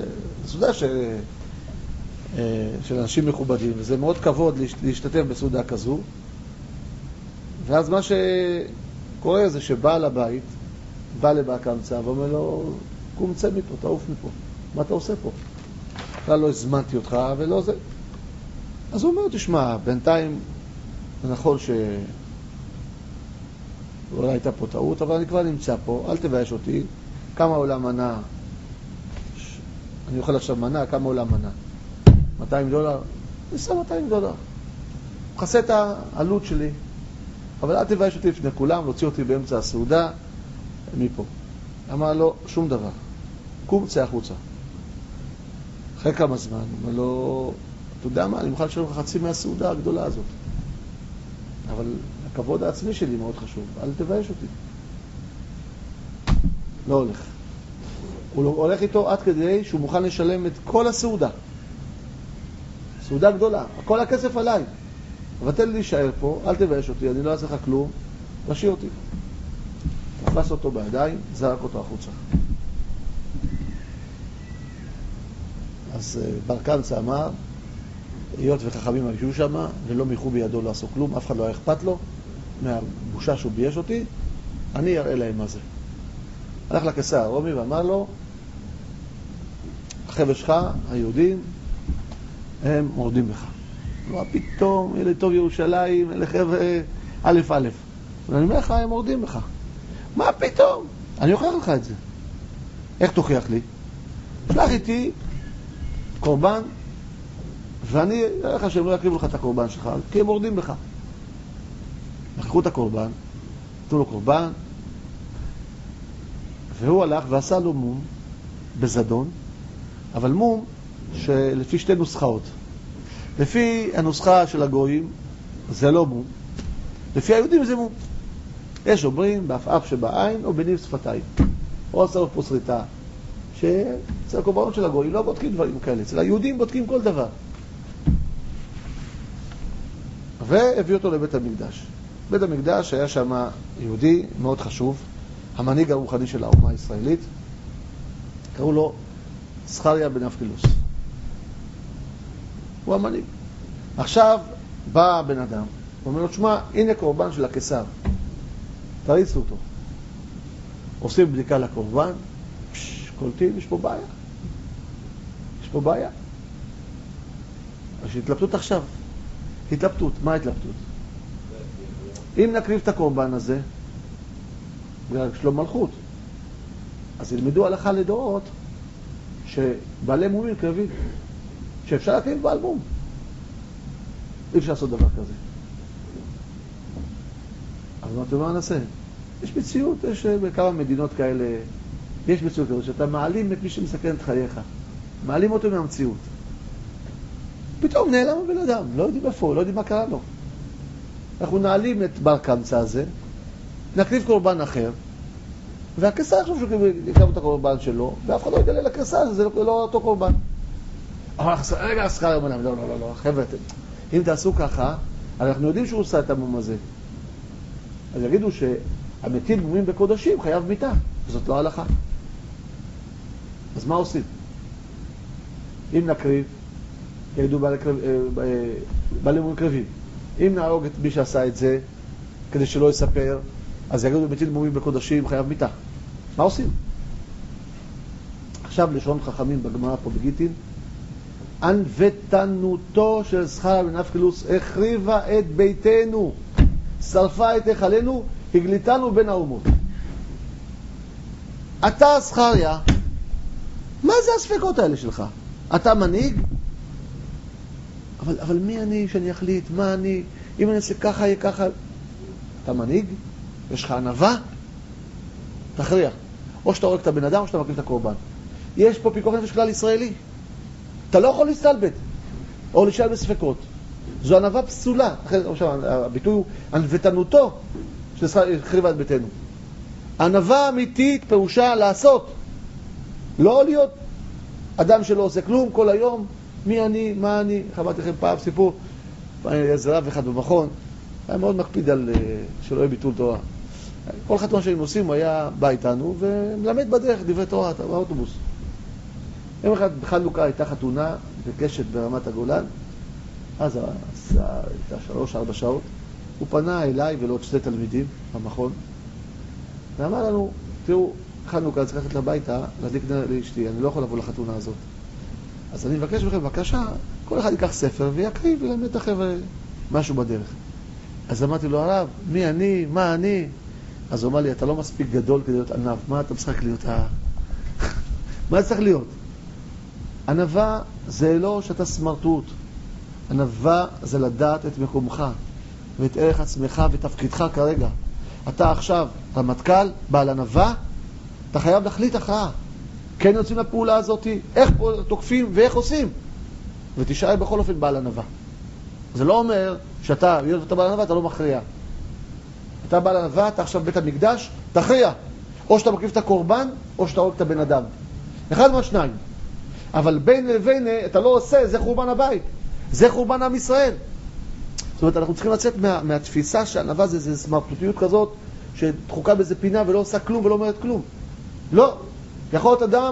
אנשים מכובדים, וזה מאוד כבוד להשתתף בסעודה כזו. ואז מה שקורה זה שבעל הבית בא לבר קמצא ואומר לו, קום צא מפה, תעוף מפה, מה אתה עושה פה? בכלל לא הזמנתי אותך ולא זה. אז הוא אומר, תשמע, בינתיים זה נכון שאולי הייתה פה טעות, אבל אני כבר נמצא פה, אל תבייש אותי. כמה עולה מנה? אני אוכל עכשיו מנה, כמה עולה מנה? $200? אני שם $200. מכסה את העלות שלי, אבל אל תבייש אותי לפני כולם, להוציא אותי באמצע הסעודה מפה. אמר לו, שום דבר. קום, צא החוצה. אחרי כמה זמן, אמר לו, אתה יודע מה, אני מוכן לשאול לך חצי מהסעודה הגדולה הזאת. אבל הכבוד העצמי שלי מאוד חשוב, אל תבייש אותי. לא הולך. הוא הולך איתו עד כדי שהוא מוכן לשלם את כל הסעודה. סעודה גדולה, כל הכסף עליי. אבל תן לי להישאר פה, אל תבייש אותי, אני לא אעשה לך כלום, תשאיר אותי. תפס אותו בידיים, זרק אותו החוצה. אז בר קמצא אמר, היות וחכמים היו שם ולא מיחו בידו לעשות כלום, אף אחד לא היה אכפת לו מהבושה שהוא בייש אותי, אני אראה להם מה זה. הלך לקיסר הרומי ואמר לו, החבר'ה שלך, היהודים, הם מורדים בך. מה פתאום, אלה טוב ירושלים, אלה חבר'ה א' א'. ואני אומר לך, הם מורדים בך. מה פתאום? אני אוכיח לך את זה. איך תוכיח לי? שלח איתי קורבן, ואני אראה לך שהם לא יקריבו לך את הקורבן שלך, כי הם מורדים בך. לקחו את הקורבן, נתנו לו קורבן, והוא הלך ועשה לו מום בזדון, אבל מום שלפי שתי נוסחאות. לפי הנוסחה של הגויים, זה לא מום, לפי היהודים זה מום. יש אומרים באף שבעין או בניב שפתיים, או עשר פוסריטה, שאצל הקורבנות של הגויים לא בודקים דברים כאלה, אצל היהודים בודקים כל דבר. והביא אותו לבית המקדש. בית המקדש היה שם יהודי מאוד חשוב, המנהיג הרוחני של האומה הישראלית, קראו לו זכריה בן אבקילוס. הוא המנהיג. עכשיו בא בן אדם, הוא אומר לו, תשמע, הנה קורבן של הקיסר, תריצו אותו. עושים בדיקה לקורבן, קולטים, יש פה בעיה. יש פה בעיה. יש התלבטות עכשיו. התלבטות, מה התלבטות? אם נקריב את הקורבן הזה, בגלל שלום מלכות, אז ילמדו הלכה לדורות שבעלי מומים קרבים, שאפשר להקריב בעל מום. אי אפשר לעשות דבר כזה. אז מה נעשה? יש מציאות, יש בכמה מדינות כאלה, יש מציאות כזאת, שאתה מעלים את מי שמסכן את חייך. מעלים אותו מהמציאות. פתאום נעלם הבן אדם, לא יודעים איפה, לא יודעים מה קרה לו. אנחנו נעלים את בר קמצא הזה, נקריב קורבן אחר, והקיסר יחשוב שהוא יקרב את הקורבן שלו, ואף אחד לא יגלה לקיסר, זה לא אותו קורבן. אבל רגע, הזכריה אומר להם, לא, חבר'ה, אם תעשו ככה, אנחנו יודעים שהוא עושה את המום הזה. אז יגידו שהמתים מומים בקודשים חייב מיתה, וזאת לא הלכה. אז מה עושים? אם נקריב, יגידו בעלי מומים קרבים. אם נהרוג את מי שעשה את זה, כדי שלא יספר, אז יגידו מתים מומים בקודשים חייב מיתה. מה עושים? עכשיו לשון חכמים בגמרא פה בגיטין, ענוותנותו של זכריה בן אבקילוס החריבה את ביתנו, שרפה את היכלנו, הגליתנו בין האומות. אתה זכריה, מה זה הספקות האלה שלך? אתה מנהיג? אבל מי אני שאני אחליט? מה אני? אם אני אעשה ככה, יהיה ככה. אתה מנהיג? יש לך ענווה? תכריע. או שאתה הורג את הבן אדם, או שאתה מקריב את הקורבן. יש פה פיקוח נפש כלל ישראלי. אתה לא יכול להסתלבט, או להישאל בספקות. זו ענווה פסולה. הביטוי הוא ענוותנותו שהחריבה את ביתנו. ענווה אמיתית פירושה לעשות. לא להיות אדם שלא עושה כלום כל היום. מי אני, מה אני? חמדתי לכם פעם סיפור. איזה רב אחד במכון, היה מאוד מקפיד על שלא יהיה ביטול תורה. כל חתונה שהיינו עושים, הוא היה בא איתנו ומלמד בדרך דברי תורה באוטובוס. יום אחד בחנוכה הייתה חתונה בקשת ברמת הגולן, אז הייתה 3-4 שעות, הוא פנה אליי ולעוד 2 תלמידים במכון, ואמר לנו, תראו, חנוכה, צריך ללכת לביתה, להדליק נר לאשתי, אני לא יכול לבוא לחתונה הזאת. אז אני מבקש מכם, בבקשה, כל אחד ייקח ספר ויקריב ולמד את החבר'ה משהו בדרך. אז אמרתי לו, הרב, מי אני, מה אני? אז הוא אמר לי, אתה לא מספיק גדול כדי להיות ענב, מה אתה צריך להיות מה צריך להיות? ענווה זה לא שאתה סמרטוט. ענווה זה לדעת את מקומך ואת ערך עצמך ותפקידך כרגע. אתה עכשיו רמטכ"ל, בעל ענווה, אתה חייב להחליט הכרעה. כן יוצאים לפעולה הזאת, איך תוקפים ואיך עושים. ותשאר בכל אופן בעל ענווה. זה לא אומר שאתה, היות ואתה בעל ענווה, אתה לא מכריע. אתה בעל ענווה, אתה עכשיו בית המקדש, תכריע. או שאתה מקריב את הקורבן, או שאתה הורג את הבן אדם. אחד מהשניים. אבל בין לבין אתה לא עושה, זה חורבן הבית. זה חורבן עם ישראל. זאת אומרת, אנחנו צריכים לצאת מהתפיסה שהענווה זה סמרטוטיות כזאת, שתחוקה באיזה פינה ולא עושה כלום ולא אומרת כלום. לא. יכול להיות אדם,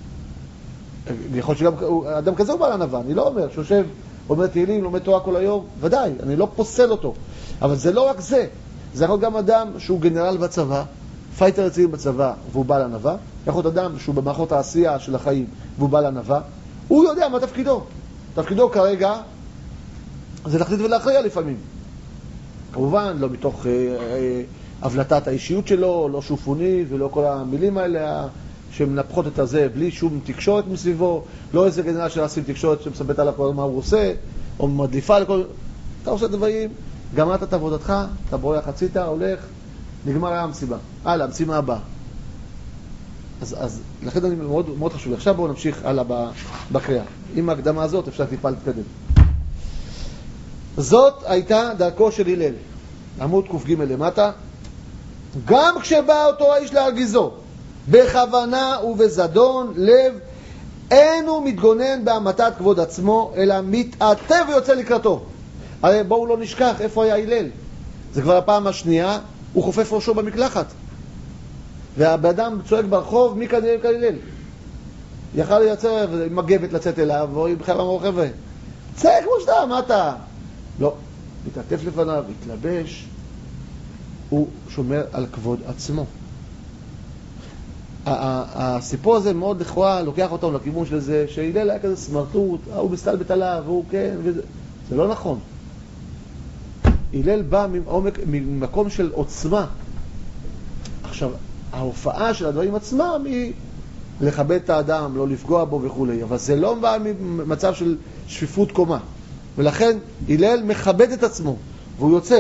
יכול להיות שגם אדם כזה הוא בעל ענווה, אני לא אומר, שיושב, אומר תהילים, לומד תורה כל היום, ודאי, אני לא פוסל אותו. אבל זה לא רק זה. זה יכול להיות גם אדם שהוא גנרל בצבא, פייטר רציני בצבא, והוא בעל ענווה. יכול להיות אדם שהוא במערכות העשייה של החיים, והוא בעל ענווה. הוא יודע מה תפקידו. תפקידו כרגע זה להחליט ולהכריע לפעמים. כמובן, לא מתוך הבלטת האישיות שלו, לא שופוני ולא כל המילים האלה שמנפחות את הזה בלי שום תקשורת מסביבו, לא איזה גנרל של עשים תקשורת שמסבט עליו כל מה הוא עושה, או מדליפה לכל... אתה עושה דברים, גמרת את עבודתך, אתה בורח הציתה, הולך, נגמר המסיבה. המשימה הבאה. אז לכן אני מאוד, מאוד חשוב. עכשיו בואו נמשיך הלאה בקריאה. עם ההקדמה הזאת אפשר טיפה להתקדם. זאת הייתה דרכו של הלל. עמוד ק"ג למטה, גם כשבא אותו האיש להרגיזו, בכוונה ובזדון לב, אין הוא מתגונן בהמתת כבוד עצמו, אלא מתעטב ויוצא לקראתו. הרי בואו לא נשכח איפה היה הלל. זה כבר הפעם השנייה, הוא חופף ראשו במקלחת. והאדם צועק ברחוב, מי כנראה כהלל? יכל לייצר מגבת לצאת אליו, והוא בכלל אמרו חבר'ה, צא כמו שאתה, מה אתה? לא, מתעטף לפניו, התלבש, הוא שומר על כבוד עצמו. הסיפור הזה מאוד לכאורה לוקח אותנו לכיוון של זה, שהלל היה כזה סמרטוט, הוא מסתלבט עליו, והוא כן, וזה. זה לא נכון. הלל בא ממקום של עוצמה. עכשיו, ההופעה של הדברים עצמם היא לכבד את האדם, לא לפגוע בו וכו'. אבל זה לא בא ממצב של שפיפות קומה. ולכן הלל מכבד את עצמו, והוא יוצא.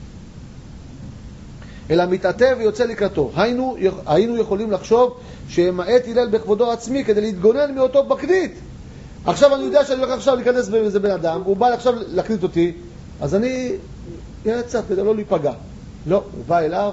אלא מתעטב ויוצא לקראתו. היינו יכולים לחשוב שמעט הלל בכבודו עצמי כדי להתגונן מאותו בקנית. עכשיו אני יודע שאני הולך עכשיו להיכנס באיזה בן אדם, הוא בא עכשיו להקנית אותי, אז אני יצא כדי לא להיפגע. לא, הוא בא אליו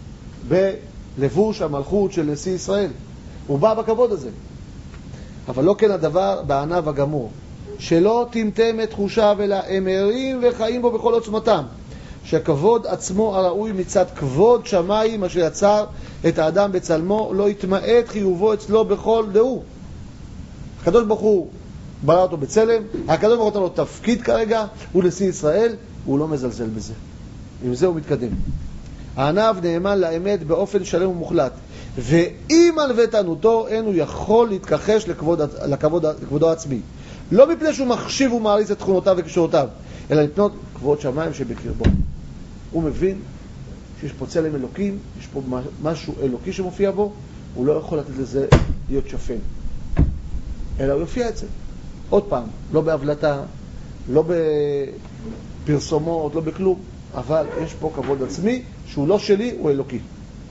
בלבוש המלכות של נשיא ישראל. הוא בא בכבוד הזה. אבל לא כן הדבר בענב הגמור. שלא טמטם את תחושיו אלא הם ערים וחיים בו בכל עוצמתם. שהכבוד עצמו הראוי מצד כבוד שמיים אשר יצר את האדם בצלמו לא יתמעט חיובו אצלו בכל דהו. הקדוש ברוך הוא ברא אותו בצלם, הקדוש ברוך הוא נתן לו תפקיד כרגע, הוא נשיא ישראל, הוא לא מזלזל בזה. עם זה הוא מתקדם. הענב נאמן לאמת באופן שלם ומוחלט, ואם ענוותנותו אין הוא יכול להתכחש לכבודו העצמי. לא מפני שהוא מחשיב ומעריץ את תכונותיו וכישרונותיו, אלא מפני כבוד שמיים שבקרבו. הוא מבין שיש פה צלם אלוקים, יש פה משהו אלוקי שמופיע בו, הוא לא יכול לתת לזה להיות שפן. אלא הוא יופיע את זה. עוד פעם, לא בהבלטה, לא בפרסומות, לא בכלום, אבל יש פה כבוד עצמי שהוא לא שלי, הוא אלוקי.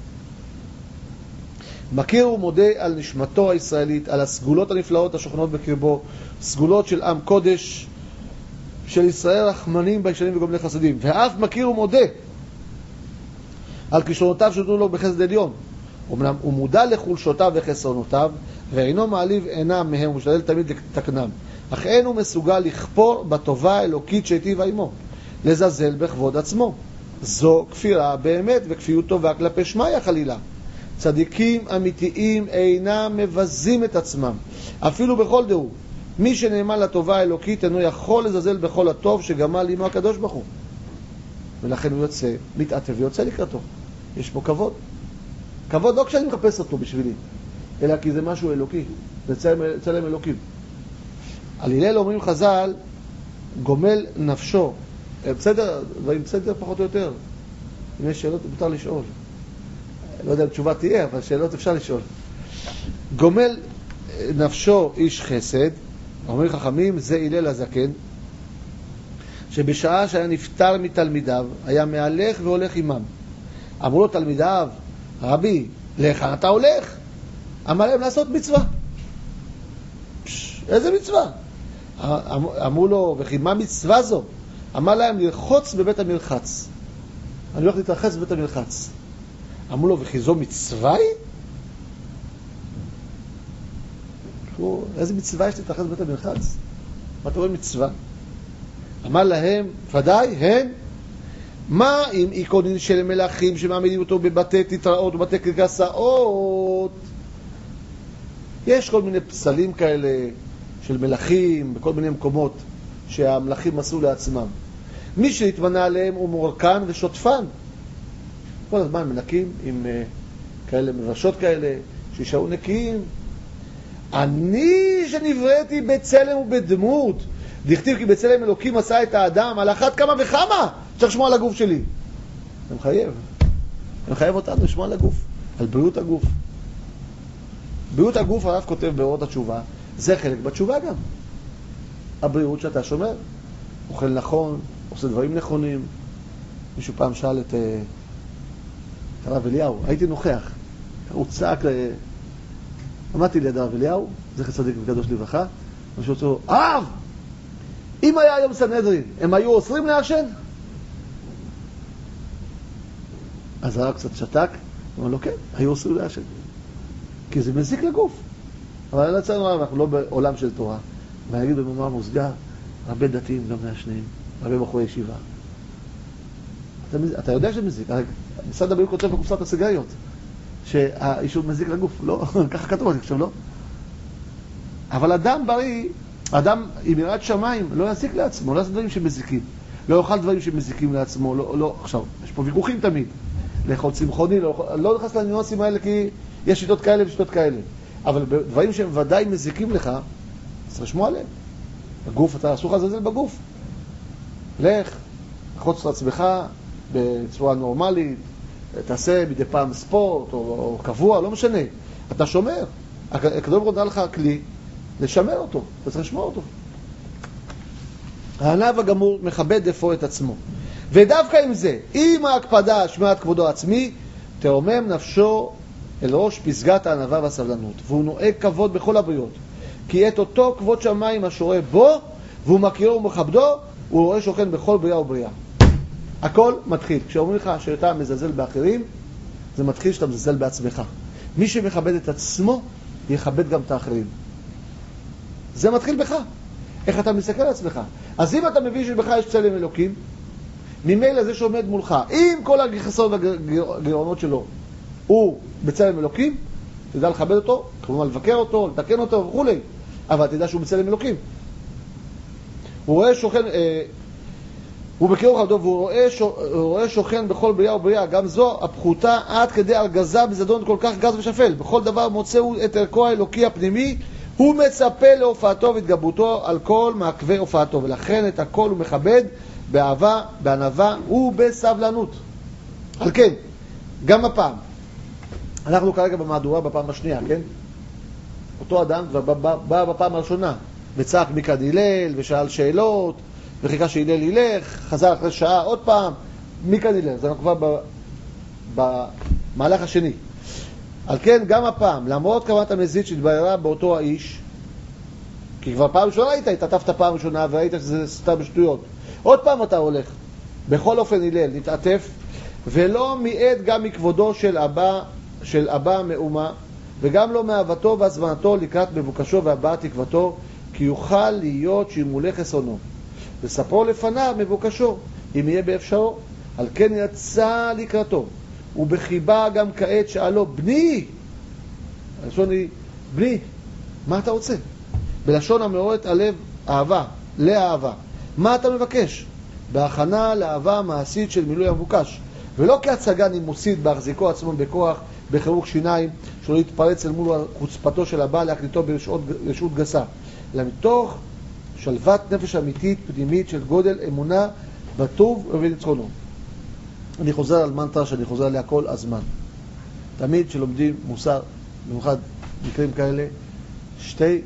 מכיר ומודה על נשמתו הישראלית, על הסגולות הנפלאות השוכנות בקרבו, סגולות של עם קודש, של ישראל רחמנים בישנים וגומלי חסדים, ואף מכיר ומודה על כישרונותיו שנתנו לו בחסד עליון. אמנם הוא מודע לחולשותיו וחסרונותיו, ואינו מעליב עינם מהם ומשתדל תמיד לתקנם, אך אין הוא מסוגל לכפור בטובה האלוקית שהיטיבה עמו, לזלזל בכבוד עצמו. זו כפירה באמת וכפיות טובה כלפי שמיא חלילה. צדיקים אמיתיים אינם מבזים את עצמם, אפילו בכל דהו. מי שנאמן לטובה האלוקית אינו יכול לזלזל בכל הטוב שגמל עמו הקדוש ברוך הוא. ולכן הוא יוצא, מתעטב ויוצא לקראתו. יש פה כבוד. כבוד לא כשאני מחפש אותו בשבילי, אלא כי זה משהו אלוקי, זה צלם אלוקים. על הלל אומרים חז"ל, גומל נפשו. בסדר, בסדר פחות או יותר. אם יש שאלות מותר לשאול. לא יודע אם תשובה תהיה, אבל שאלות אפשר לשאול. גומל נפשו איש חסד, אומרים חכמים, זה הלל הזקן, שבשעה שהיה נפטר מתלמידיו, היה מהלך והולך עמם. אמרו לו תלמידיו, רבי, לאן אתה הולך? אמר להם לעשות מצווה. איזה מצווה? אמרו לו, וכי מה מצווה זו? אמר להם לרחוץ בבית המרחץ. אני הולך להתרחץ בבית המרחץ. אמרו לו, וכי זו מצווה היא? איזה מצווה יש להתרחץ בבית המרחץ? מה אתה רואה מצווה? אמר להם, ודאי, הן, מה עם איקונים של מלאכים שמעמידים אותו בבתי תתראות ובתי קרקסאות? יש כל מיני פסלים כאלה של מלאכים בכל מיני מקומות שהמלאכים עשו לעצמם. מי שהתמנה עליהם הוא מורקן ושוטפן. כל הזמן מנקים עם כאלה מרשות כאלה שישארו נקיים. אני שנבראתי בצלם ובדמות, דכתיב כי בצלם אלוקים עשה את האדם, על אחת כמה וכמה צריך לשמוע על הגוף שלי. זה מחייב אותנו לשמוע על הגוף, על בריאות הגוף. בריאות הגוף, הרב כותב באורות התשובה, זה חלק בתשובה גם. הבריאות שאתה שומר, אוכל נכון, עושה דברים נכונים. מישהו פעם שאל את הרב אליהו, הייתי נוכח, הוא צעק, עמדתי ליד הרב אליהו, זכר צדיק וקדוש לברכה, משהו אותו, אב! אם היה היום סנהדרין, הם היו אוסרים לעשן? אז הרב קצת שתק, הוא אומר לו, כן, היו סעודה שלי. כי זה מזיק לגוף. אבל לצערנו הרב, אנחנו לא בעולם של תורה. ואני אגיד במאמר מוסגר, הרבה דתיים גם מעשנים, הרבה בחורי ישיבה. אתה יודע שזה מזיק. משרד הבריאות כותב בקופסת הסיגריות, שהעישון מזיק לגוף. לא, ככה כתוב, אני חושב, לא? אבל אדם בריא, אדם עם יראת שמיים, לא יזיק לעצמו, לא יעשה דברים שמזיקים. לא יאכל דברים שמזיקים לעצמו, לא. עכשיו, יש פה ויכוחים תמיד. לאכול צמחוני, לא נכנס לניואנסים האלה, כי יש שיטות כאלה ושיטות כאלה. אבל דברים שהם ודאי מזיקים לך, אז לשמוע עליהם. בגוף, אתה אסור לך לזלזל בגוף. לך, לחוץ לעצמך בצורה נורמלית, תעשה מדי פעם ספורט או קבוע, לא משנה. אתה שומר. הקדוש ברוך הוא נתן לך כלי לשמר אותו, אתה צריך לשמור אותו. הענב הגמור מכבד אפוא את עצמו. ודווקא עם זה, עם ההקפדה שמירת כבודו עצמי, תרומם נפשו אל ראש פסגת הענווה והסבלנות, והוא נוהג כבוד בכל הבריות. כי את אותו כבוד שמיים השורה בו, והוא מכירו ומכבדו, הוא רואה שוכן בכל בריאה ובריאה. הכל מתחיל. כשאומרים לך שאתה מזלזל באחרים, זה מתחיל שאתה מזלזל בעצמך. מי שמכבד את עצמו, יכבד גם את האחרים. זה מתחיל בך. איך אתה מסתכל על עצמך. אז אם אתה מבין שבך יש צלם אלוקים, ממילא זה שעומד מולך, עם כל הגחסות והגירעונות שלו, הוא בצלם אלוקים, תדע לכבד אותו, כלומר לבקר אותו, לתקן אותו וכו'. אבל תדע שהוא בצלם אלוקים. הוא רואה שוכן, הוא מכיר וכבדו, והוא רואה שוכן בכל בריאה ובריאה, גם זו הפחותה עד כדי הרגזה בזדון כל כך גז ושפל. בכל דבר מוצאו את ערכו האלוקי הפנימי, הוא מצפה להופעתו והתגבותו על כל מעכבי הופעתו, ולכן את הכל הוא מכבד באהבה, בענווה ובסבלנות. על כן, גם הפעם, אנחנו כרגע במהדורה בפעם השנייה, כן? אותו אדם בא בפעם הראשונה, וצעק מכאן הלל, ושאל שאלות, וחיכה שהלל ילך, חזר אחרי שעה עוד פעם, מכאן הלל. זה כבר במהלך השני. על כן, גם הפעם, למרות כוונת המזיד שהתבררה באותו האיש, כי כבר פעם ראשונה התעטפת פעם ראשונה, וראית שזה סתם בשטויות. עוד פעם אתה הולך. בכל אופן הלל, נתעטף, ולא מיעט גם מכבודו של אבא מאומה, וגם לא מאהבתו והזמנתו לקראת מבוקשו והבעת תקוותו, כי יוכל להיות שימולא חסרונו. וספרו לפניו מבוקשו, אם יהיה באפשרו. על כן יצא לקראתו. ובחיבה גם כעת שאלו, בני, הלשון היא, בני, מה אתה רוצה? בלשון המעוררת הלב אהבה, לאהבה. מה אתה מבקש? בהכנה לאהבה מעשית של מילוי המבוקש. ולא כהצגה נימוסית בהחזיקו עצמו בכוח, בחירוק שיניים, שלא יתפרץ אל מול חוצפתו של הבעל להקליטו ברשות גסה. אלא מתוך שלוות נפש אמיתית, פנימית של גודל אמונה בטוב ובניצחונו. אני חוזר על מנטרה שאני חוזר עליה כל הזמן. תמיד שלומדים מוסר, במיוחד מקרים כאלה, שתי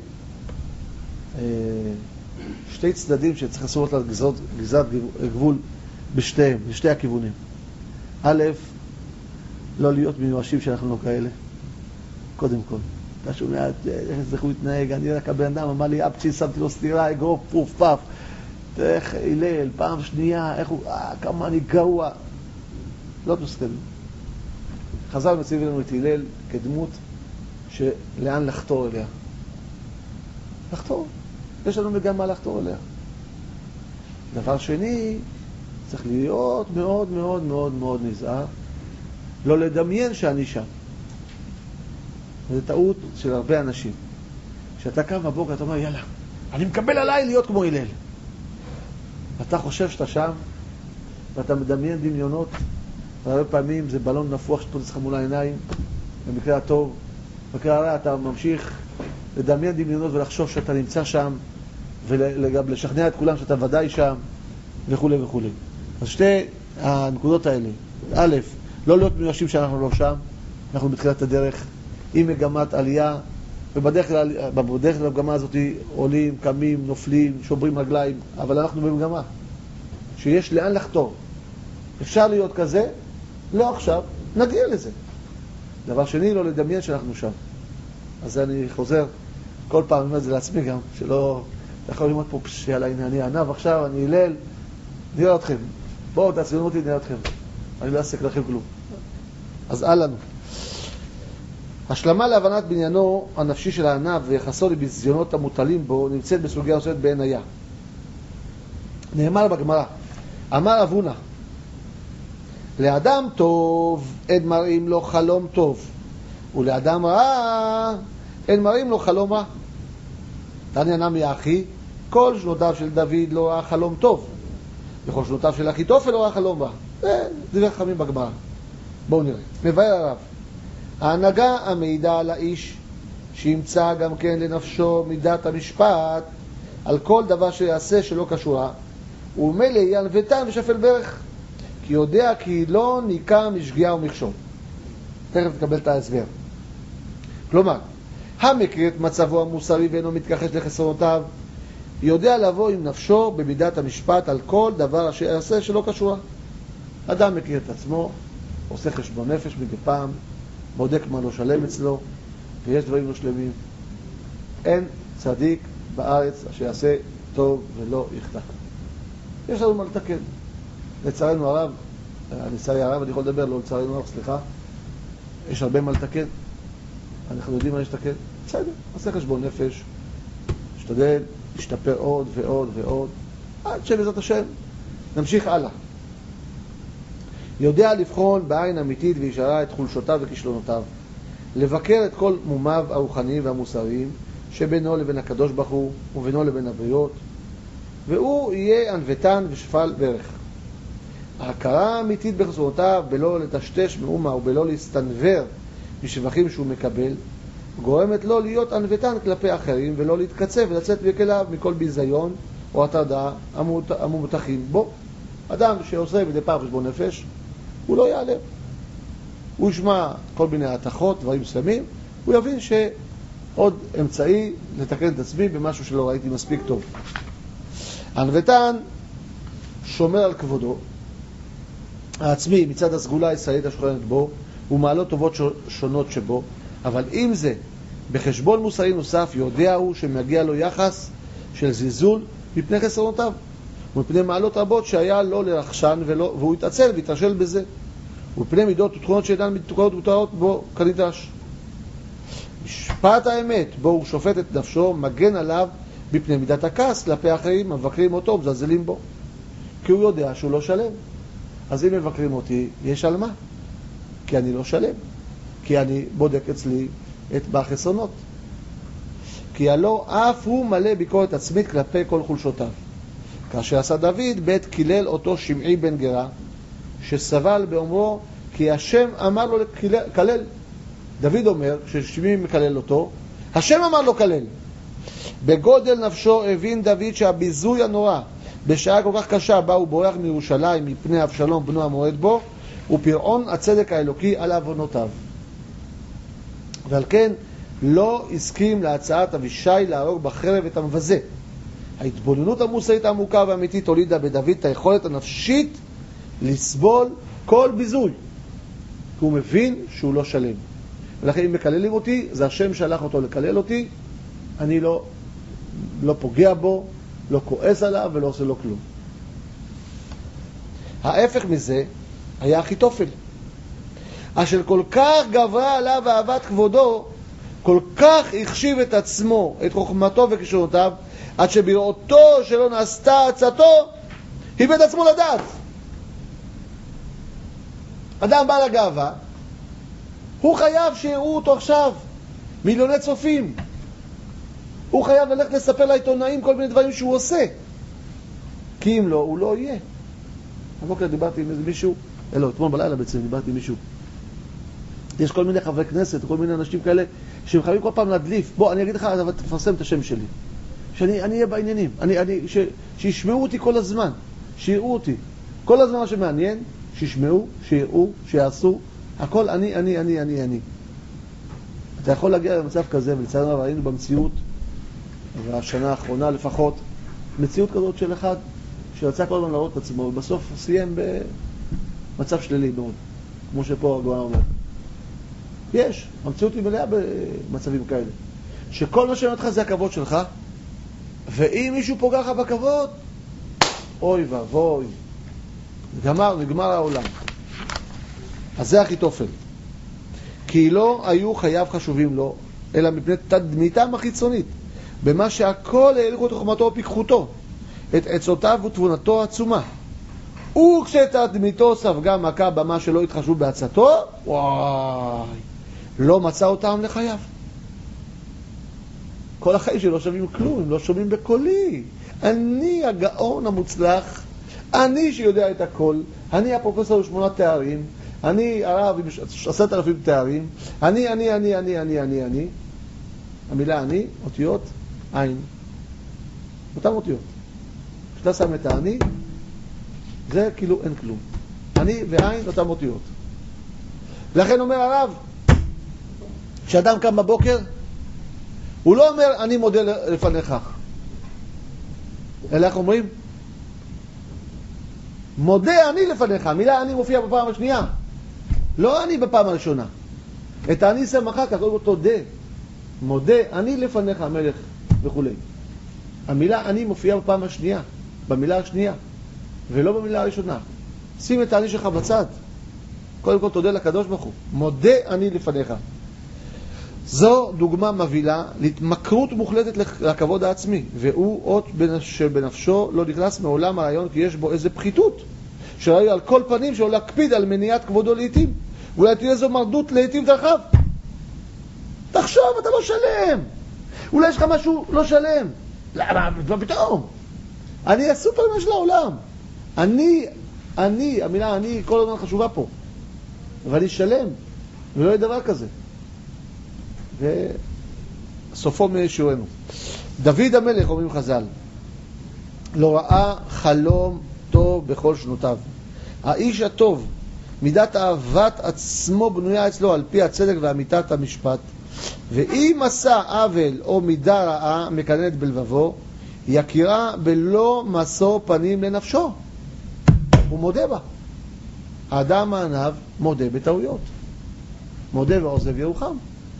צדדים שצריך לעשות על גזרת גבול בשתיהם, בשתי הכיוונים. א', לא להיות מיואשים שאנחנו לא כאלה. קודם כל. אתה שומע איך הוא התנהג, אני רק הבן אדם אמר לי, אפצ'י, שמתי לו סתירה, אגרוף, פוף, פף. איך הלל, פעם שנייה, איך הוא, כמה אני גרוע. לא תוסכם. חז"ל מציב לנו את הלל כדמות שלאן לחתור אליה. לחתור. יש לנו מגמה לחתור אליה. דבר שני, צריך להיות מאוד מאוד מאוד מאוד נזהר, לא לדמיין שאני שם. זו טעות של הרבה אנשים. כשאתה קם בבוקר, אתה אומר, יאללה, אני מקבל עליי להיות כמו הלל. אתה חושב שאתה שם, ואתה מדמיין דמיונות, והרבה פעמים זה בלון נפוח שתפוץ לך מול העיניים, במקרה הטוב, במקרה הרע אתה ממשיך לדמיין דמיונות ולחשוב שאתה נמצא שם, וגם לשכנע את כולם שאתה ודאי שם, וכו' וכו'. אז שתי הנקודות האלה, א', לא להיות מיואשים שאנחנו לא שם, אנחנו בתחילת הדרך, עם מגמת עלייה, ובדרך כלל המגמה הזאת עולים, קמים, נופלים, שוברים רגליים, אבל אנחנו במגמה שיש לאן לחתור. אפשר להיות כזה, לא עכשיו, נגיע לזה. דבר שני, לא לדמיין שאנחנו שם. אז אני חוזר, כל פעם אני אומר את זה לעצמי גם, שלא, אתה יכול ללמוד פה יאללה, הנה אני ענב עכשיו, אני הלל, נראה אתכם. בואו תעצבנו אותי, נראה אתכם. אני לא אעסק לכם כלום. אז אל לנו. השלמה להבנת בניינו הנפשי של הענב ויחסו לבזיונות המוטלים בו נמצאת בסוגיה נוספת בעין היה. נאמר בגמרא, אמר אבונה, לאדם טוב אין מראים לו חלום טוב, ולאדם רע אין מראים לו חלום רע. תניא נמי אחי, כל שנותיו של דוד לא ראה חלום טוב, וכל שנותיו של אחיתופל לא ראה חלום רע. זה דברי חכמים בגמרא. בואו נראה. מבאר הרב, ההנהגה המעידה על האיש שימצא גם כן לנפשו מידת המשפט על כל דבר שיעשה שלא קשורה, ומילא יהיה ענוותן ושפל ברך, כי יודע כי לא ניקה משגיאה ומכשול. תכף תקבל את ההסבר. כלומר, המכיר את מצבו המוסרי ואינו מתכחש לחסרונותיו, יודע לבוא עם נפשו במידת המשפט על כל דבר אשר יעשה שלא קשורה. אדם מכיר את עצמו, עושה חשבון נפש מדי פעם, בודק מה לא שלם אצלו, ויש דברים לא שלמים. אין צדיק בארץ אשר יעשה טוב ולא יחטא. יש לנו מה לתקן. לצערנו הרב, לצערי הרב, אני יכול לדבר, לא לצערנו הרב, סליחה, יש הרבה מה לתקן. אנחנו יודעים מה לתקן. בסדר, עושה חשבון נפש, משתדל, להשתפר עוד ועוד ועוד, עד שבעזרת השם נמשיך הלאה. יודע לבחון בעין אמיתית וישרה את חולשותיו וכישלונותיו, לבקר את כל מומיו הרוחניים והמוסריים שבינו לבין הקדוש ברוך הוא ובינו לבין הבריות, והוא יהיה ענוותן ושפל ברך. ההכרה האמיתית בחסרונותיו, בלא לטשטש מאומה ובלא להסתנוור משבחים שהוא מקבל, גורמת לו להיות ענוותן כלפי אחרים ולא להתקצב ולצאת בכליו מכל ביזיון או הטרדה המומתחים בו. אדם שעושה מדי פעם חשבון נפש, הוא לא יעלה. הוא ישמע כל מיני התחות, דברים מסוימים, הוא יבין שעוד אמצעי לתקן את עצמי במשהו שלא ראיתי מספיק טוב. ענוותן שומר על כבודו העצמי מצד הסגולה הישראלית השוכנת בו ומעלות טובות שונות שבו, אבל עם זה בחשבון מוסרי נוסף יודע הוא שמגיע לו יחס של זלזול מפני חסרונותיו ומפני מעלות רבות שהיה לו לרחשן והוא התעצל והתרשל בזה, ומפני מידות ותכונות שאינן מתוקנות ומותרות בו כנדרש. משפט האמת בו הוא שופט את נפשו מגן עליו מפני מידת הכעס כלפי אחרים המבקרים אותו ומזלזלים בו, כי הוא יודע שהוא לא שלם. אז אם מבקרים אותי, יש על מה? כי אני לא שלם, כי אני בודק אצלי את בחסרונות, כי הלא אף הוא מלא ביקורת עצמית כלפי כל חולשותיו, כאשר עשה דוד בית קילל אותו שמעי בן גרה שסבל באומרו כי השם אמר לו לקלל. דוד אומר ששמעי מקלל אותו, השם אמר לו קלל. בגודל נפשו הבין דוד שהביזוי הנורא בשעה כל כך קשה בה הוא בורח מירושלים מפני אבשלום בנו המועד בו ופרעון הצדק האלוקי על עוונותיו, ועל כן לא הסכים להצעת אבישי להרוג בחרב את המבזה. ההתבוננות המוסרית העמוקה והאמיתית הולידה בדוד את היכולת הנפשית לסבול כל ביזוי, כי הוא מבין שהוא לא שלם. ולכן אם מקללים אותי, זה השם שלח אותו לקלל אותי, אני לא פוגע בו, לא כועס עליו ולא עושה לו כלום. ההפך מזה היה אחיתופל, אשר כל כך גברה עליו אהבת כבודו, כל כך החשיב את עצמו, את חוכמתו וכישרונותיו, עד שבראותו שלא נעשתה עצתו, איבד עצמו לדעת. אדם בא לגאווה, הוא חייב שיראו אותו עכשיו מיליוני צופים, הוא חייב ללכת לספר לעיתונאים כל מיני דברים שהוא עושה, כי אם לא, הוא לא יהיה. הבוקר דיברתי עם איזה מישהו, אתמול בלילה בעצם דיברתי עם מישהו, יש כל מיני חברי כנסת, כל מיני אנשים כאלה שהם חייבים כל פעם להדליף. בוא, אני אגיד לך, אבל תפרסם את השם שלי, שאני אהיה בעניינים, שישמעו אותי כל הזמן, שיראו אותי כל הזמן. מה שמעניין, שישמעו, שיראו, שיעשו, הכל אני. אתה יכול להגיע למצב כזה, ולצערנו ראינו במציאות, והשנה האחרונה לפחות, מציאות כזאת של אחד שרצה כל הזמן להראות את עצמו, ובסוף סיים במצב שלילי מאוד, כמו שפה הגאון אומר. יש, המציאות היא מלאה במצבים כאלה, שכל מה שאומר לך זה הכבוד שלך, ואם מישהו פוגע לך בכבוד, אוי ואבוי, נגמר העולם. אז זה אחיתופל. כי לא היו חייו חשובים לו, אלא מפני תדמיתם החיצונית, במה שהכל העליקו את חוכמתו ופיקחותו, את עצותיו ותבונתו העצומה. וכשתדמיתו ספגה מכה במה שלא התחשבו בעצתו, וואי, לא מצא אותם לחייו. כל החיים שלו לא שווים כלום, הם לא שומעים בקולי. אני הגאון המוצלח, אני שיודע את הכל, אני הפרופסור עם 8 תארים, אני הרב עם 10,000 תארים, אני. המילה אני, אותיות, עין. אותם אותיות. כשאתה שם את האני, זה כאילו אין כלום. אני ועין, אותם אותיות. לכן אומר הרב, כשאדם קם בבוקר, הוא לא אומר אני מודה לפניך, אלא איך אומרים? מודה אני לפניך. המילה אני מופיע בפעם השנייה, לא אני בפעם הראשונה. את האני שם אחר כך, קודם כל תודה, מודה אני לפניך המלך וכו'. המילה אני מופיעה בפעם השנייה, במילה השנייה, ולא במילה הראשונה. שים את האני שלך בצד, קודם כל תודה לקדוש ברוך הוא, מודה אני לפניך. זו דוגמה מבילה להתמכרות מוחלטת לכבוד העצמי, והוא אות שבנפשו לא נכנס מעולם הרעיון כי יש בו איזה פחיתות שראוי על כל פנים שהוא להקפיד על מניעת כבודו לעתים, ואולי תהיה זו מרדות לעתים תרחב. תחשוב, אתה לא שלם, אולי יש לך משהו לא שלם. למה? מה פתאום? אני הסופרמן של העולם. המילה אני כל הזמן חשובה פה, ואני שלם, ולא יהיה דבר כזה. וסופו מישורנו. דוד המלך, אומרים חז"ל, לא ראה חלום טוב בכל שנותיו. האיש הטוב, מידת אהבת עצמו בנויה אצלו על פי הצדק ואמיתת המשפט, ואם עשה עוול או מידה רעה מקננת בלבבו, יכירה בלא משוא פנים לנפשו, הוא מודה בה. האדם הענב מודה בטעויות, מודה ועוזב ירוחם.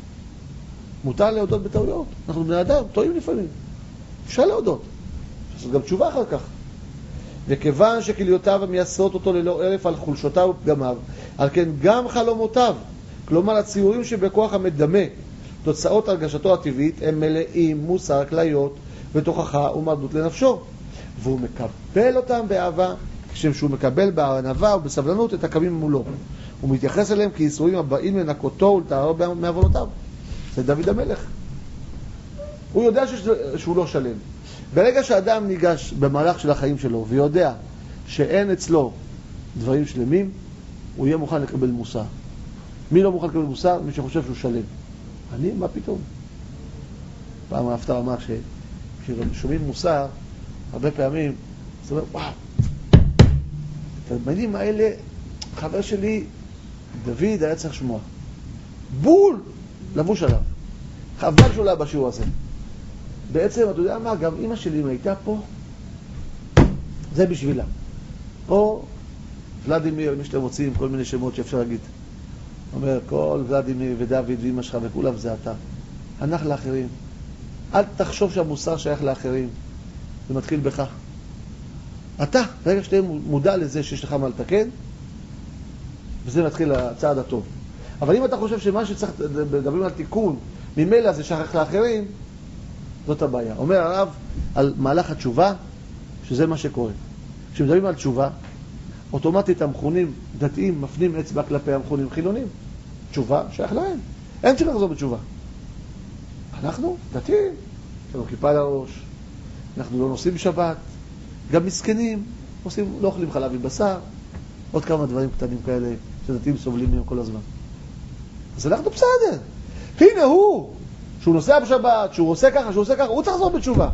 מותר להודות בטעויות. אנחנו בני אדם, טועים לפעמים. אפשר להודות. אפשר גם תשובה אחר כך. וכיוון שכליותיו המייסרות אותו ללא ערף על חולשותיו ופגמיו, על כן גם חלומותיו, כלומר הציורים שבכוח המדמה, תוצאות הרגשתו הטבעית, הם מלאים מוסר כליות ותוכחה ומרדות לנפשו. והוא מקבל אותם באהבה, כשם שהוא מקבל בענווה ובסבלנות את הקמים מולו. הוא מתייחס אליהם כיסורים הבאים לנקותו ולטהרו מעוונותיו. זה דוד המלך. הוא יודע שהוא לא שלם. ברגע שאדם ניגש במהלך של החיים שלו ויודע שאין אצלו דברים שלמים, הוא יהיה מוכן לקבל מוסר. מי לא מוכן לקבל מוסר? מי שחושב שהוא שלם. מה פתאום? פעם האפטר אמר כששומעים מוסר, הרבה פעמים, זאת אומרת, וואו, את המילים האלה, חבר שלי, דוד היה צריך לשמוע. בול! לבוש עליו. חבל שעולה בשיעור הזה. בעצם, אתה יודע מה, גם אמא שלי, אם הייתה פה, זה בשבילה. או ולדימיר, מי שאתם רוצים, כל מיני שמות שאפשר להגיד. אומר, כל ולדימיר ודוד ואמא שלך וכולם זה אתה. הנח לאחרים. אל תחשוב שהמוסר שייך לאחרים. זה מתחיל בך. אתה, ברגע שאתה מודע לזה שיש לך מה לתקן, וזה מתחיל הצעד הטוב. אבל אם אתה חושב שמה שצריך, מדברים על תיקון, ממילא זה שייך לאחרים, זאת הבעיה. אומר הרב על מהלך התשובה, שזה מה שקורה. כשמדברים על תשובה, אוטומטית המכונים דתיים מפנים אצבע כלפי המכונים חילונים. תשובה שייך להם. אין שנחזור בתשובה. אנחנו דתיים, יש לנו כיפה על הראש, אנחנו לא נוסעים בשבת, גם מסכנים, לא אוכלים חלב עם בשר, עוד כמה דברים קטנים כאלה שדתיים סובלים מהם כל הזמן. אז אנחנו בסדר. הנה הוא, שהוא נוסע בשבת, שהוא עושה ככה, הוא צריך לחזור בתשובה.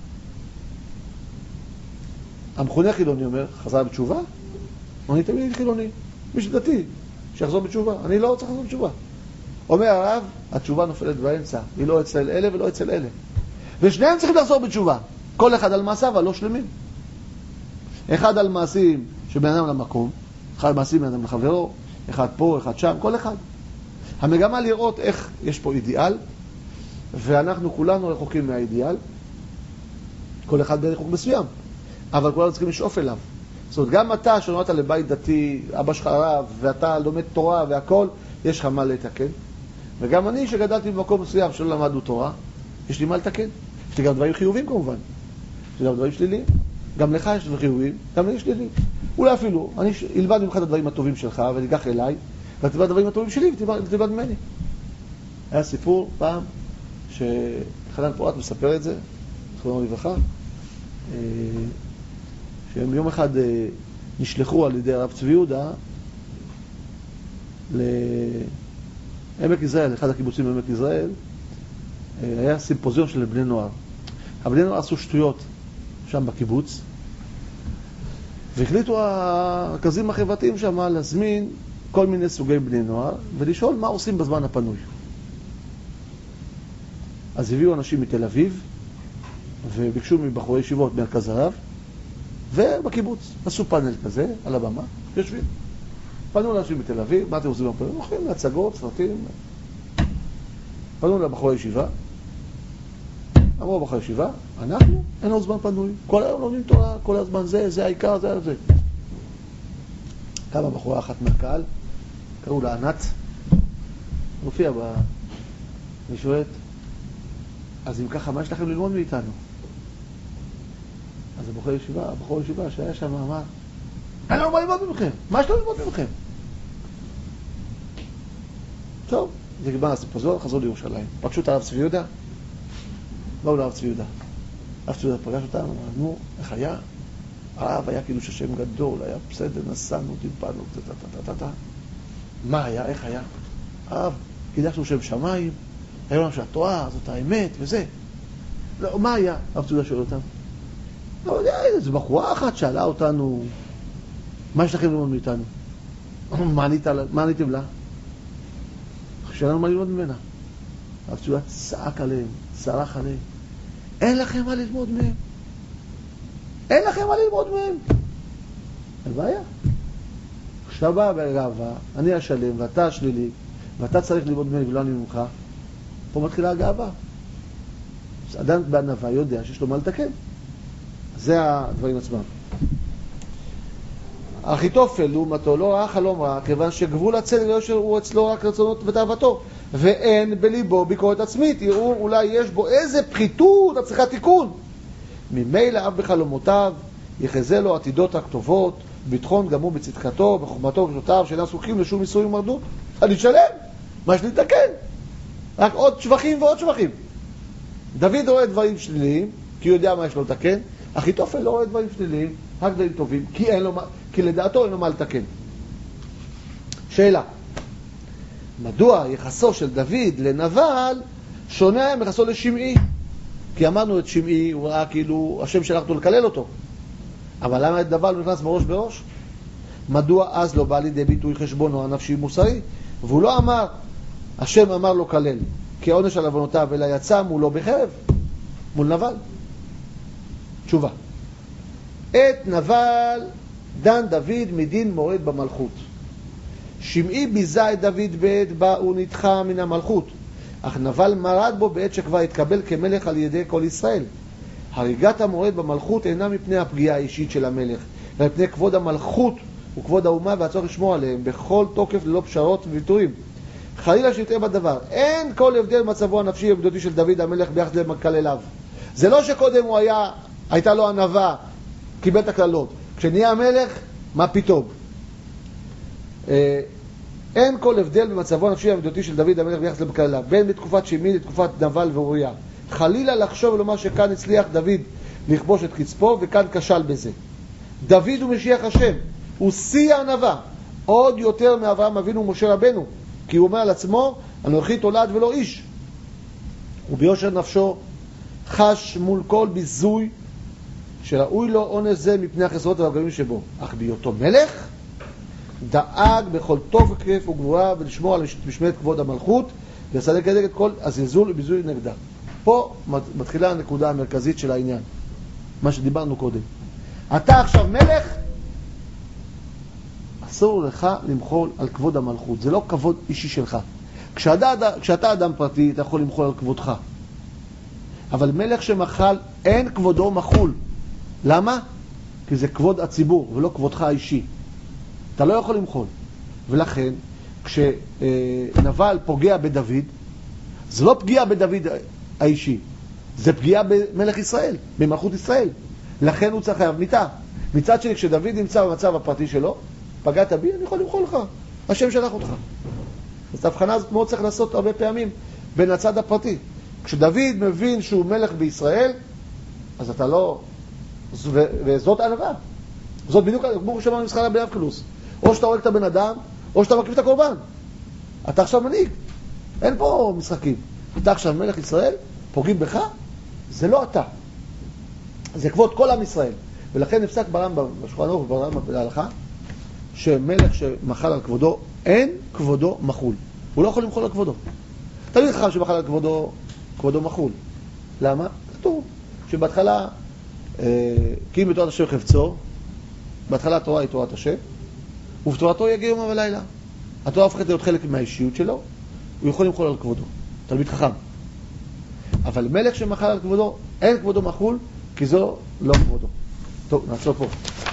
המכונה חילוני אומר, חזר בתשובה? אני תמיד חילוני, מי שדתי, שיחזור בתשובה. אני לא צריך לחזור בתשובה. אומר הרב, התשובה נופלת באמצע, היא לא אצל אלה ולא אצל אלה. ושניהם צריכים לחזור בתשובה. כל אחד על מעשיו הלא שלמים. אחד על מעשים שבן אדם למקום, אחד מעשים בן אדם לחברו, אחד פה, אחד שם, כל אחד. המגמה לראות איך יש פה אידיאל, ואנחנו כולנו רחוקים מהאידיאל, כל אחד ברחוק מסוים, אבל כולנו צריכים לשאוף אליו. זאת אומרת, גם אתה שנולדת לבית דתי, אבא שלך רב, ואתה לומד תורה והכל, יש לך מה לתקן, וגם אני שגדלתי במקום מסוים שלא למדנו תורה, יש לי מה לתקן. יש לי גם דברים חיובים כמובן. יש לי גם דברים שליליים. גם לך יש דברים חיובים, גם לי יש שליליים. אולי אפילו, אני אלמד ממך את הדברים הטובים שלך וניקח אליי, ותלמד את הדברים הטובים שלי ותלמד ממני. היה סיפור פעם שחנן פורת מספר את זה, זכרונו לברכה, שהם יום אחד נשלחו על ידי הרב צבי יהודה לעמק יזרעאל, אחד הקיבוצים בעמק יזרעאל, היה סימפוזיון של בני נוער. הבני נוער עשו שטויות שם בקיבוץ, והחליטו הרכזים החברתיים שם להזמין כל מיני סוגי בני נוער ולשאול מה עושים בזמן הפנוי. אז הביאו אנשים מתל אביב וביקשו מבחורי ישיבות מרכז הרב, ובקיבוץ עשו פאנל כזה על הבמה, יושבים. פנו לאנשים מתל אביב, מה אתם עושים בפנוי? הולכים להצגות, סרטים. פנו לבחורי ישיבה, אמרו בחורי ישיבה, אנחנו אין לנו זמן פנוי, כל היום לומדים תורה, כל הזמן זה העיקר, זה. קמה בחורה אחת מהקהל, קראו לה ענת, מופיע אני שואלת, אז אם ככה, מה יש לכם ללמוד מאיתנו? אז הבחור ישיבה שהיה שם אמר, אין לנו מה ללמוד ממכם, מה יש לנו ללמוד ממכם? טוב, זה גמר הסימפוזיון, חזרו לירושלים. פגשו את הרב צבי יהודה, באו לרב צבי יהודה. הרב צבי יהודה פגש אותם, אמרו, איך היה? הרב היה כאילו ששם גדול, היה בסדר, נסענו, טיפלנו, מה היה? איך היה? הרב, קידשנו שם שמיים, היה לנו שהתורה, זאת האמת, וזה. לא, מה היה? הרב צבי יהודה שואל אותם. לא יודע, איזו בחורה אחת שאלה אותנו, מה יש לכם ללמוד מאיתנו? מה עניתם לה? שאלה לנו מה ללמוד ממנה. הרב צבי יהודה צעק עליהם, צרח עליהם. אין לכם מה ללמוד מהם. אין לכם מה ללמוד מהם. אין בעיה. כשאתה בא בגאווה, אני השלם ואתה השלילי, ואתה צריך ללמוד ממני ולא אני ממך, פה מתחילה הגאווה. אז אדם בענווה יודע שיש לו מה לתקן. זה הדברים עצמם. אחיתופל, לעומתו, לא ראה חלום רע, כיוון שגבול הצדק והיושר הוא אצלו רק רצונות ותאוותו, ואין בליבו ביקורת עצמית, יראו אולי יש בו איזה פחיתות הצריכה תיקון. ממילא אף בחלומותיו יחזה לו עתידות הכתובות, ביטחון גמור בצדקתו, בחוכמתו ובשותיו, שאינם זקוקים לשום מיסוי ומרדות. אני שלם, מה יש לי לתקן? רק עוד שבחים ועוד שבחים. דוד רואה דברים שליליים, כי הוא יודע מה יש לו לתקן. אחיתופל לא רואה דברים שליליים, רק דברים טובים, כי לדעתו אין לו מה לתקן. שאלה, מדוע יחסו של דוד לנבל שונה מיחסו לשמעי? כי אמרנו את שמעי, הוא ראה כאילו השם שלח אותו לקלל אותו. אבל למה את נבל נכנס בראש בראש? מדוע אז לא בא לידי ביטוי חשבונו הנפשי מוסרי? והוא לא אמר, השם אמר לו כלל, כי העונש על עוונותיו, אלא יצא מולו בחרב, מול נבל. תשובה. את נבל דן דוד מדין מורד במלכות. שמעי ביזה את דוד בעת בה הוא נדחה מן המלכות, אך נבל מרד בו בעת שכבר התקבל כמלך על ידי כל ישראל. הריגת המורד במלכות אינה מפני הפגיעה האישית של המלך, אלא מפני כבוד המלכות וכבוד האומה והצורך לשמור עליהם בכל תוקף ללא פשרות וויתורים. חלילה שיטעה בדבר, אין כל הבדל מצבו הנפשי ובגדותי של דוד המלך ביחס למקלליו. זה לא שקודם הוא הייתה לו ענווה, קיבל את הכללות. כשנהיה המלך, מה פתאום? אין כל הבדל במצבו הנפשי והמידותי של דוד המלך ביחס למקלליו, בין בתקופת שמעי לתקופת נבל ואוריה. חלילה לחשוב ולומר שכאן הצליח דוד לכבוש את חצפו, וכאן כשל בזה. דוד הוא משיח השם, הוא שיא הענווה, עוד יותר מאברהם אבינו ומשה רבנו, כי הוא אומר על עצמו, אנוכי תולד ולא איש. וביושר נפשו חש מול כל ביזוי שראוי לו עונש זה מפני החסרות והפגמים שבו. אך בהיותו מלך דאג בכל טוב וכיף וגבורה ולשמור על משמרת כבוד המלכות ולסלק כנגד כל הזלזול וביזוי נגדה. פה מתחילה הנקודה המרכזית של העניין, מה שדיברנו קודם. אתה עכשיו מלך, אסור לך למחול על כבוד המלכות. זה לא כבוד אישי שלך. כשאתה אדם פרטי אתה יכול למחול על כבודך, אבל מלך שמחל אין כבודו מחול. למה? כי זה כבוד הציבור ולא כבודך האישי. אתה לא יכול למחול. ולכן כשנבל פוגע בדוד, זה לא פגיעה בדוד האישי, זה פגיעה במלך ישראל, במלכות ישראל. לכן הוא צריך חייב מיתה. מצד שני, כשדוד נמצא במצב הפרטי שלו, פגעת בי, אני יכול למחול לך. השם שלח אותך. אז את ההבחנה הזאת מאוד צריך לעשות הרבה פעמים בין הצד הפרטי. כשדוד מבין שהוא מלך בישראל, אז אתה לא... וזאת ענווה. זאת בדיוק, כמו שאמרנו משחק באב קלוס. או שאתה הורג את הבן אדם, או שאתה מקריב את הקורבן. אתה עכשיו מנהיג. אין פה משחקים. אתה עכשיו מלך ישראל, פוגעים בך, זה לא אתה. זה כבוד כל עם ישראל. ולכן נפסק ברמב"ם, בשולחן ערוך וברמב"ם בהלכה, שמלך שמחל על כבודו, אין כבודו מחול. הוא לא יכול למחול על כבודו. תמיד חכם שמחל על כבודו, כבודו מחול. למה? כתוב שבהתחלה, כי אם בתורת השם חפצו, בהתחלה התורה היא תורת השם, ובתורתו יגיע יום ולילה. התורה הופכת להיות חלק מהאישיות שלו, הוא יכול למחול על כבודו. תלמיד חכם. אבל מלך שמחל על כבודו, אין כבודו מחול, כי זו לא כבודו. טוב, נעצור פה.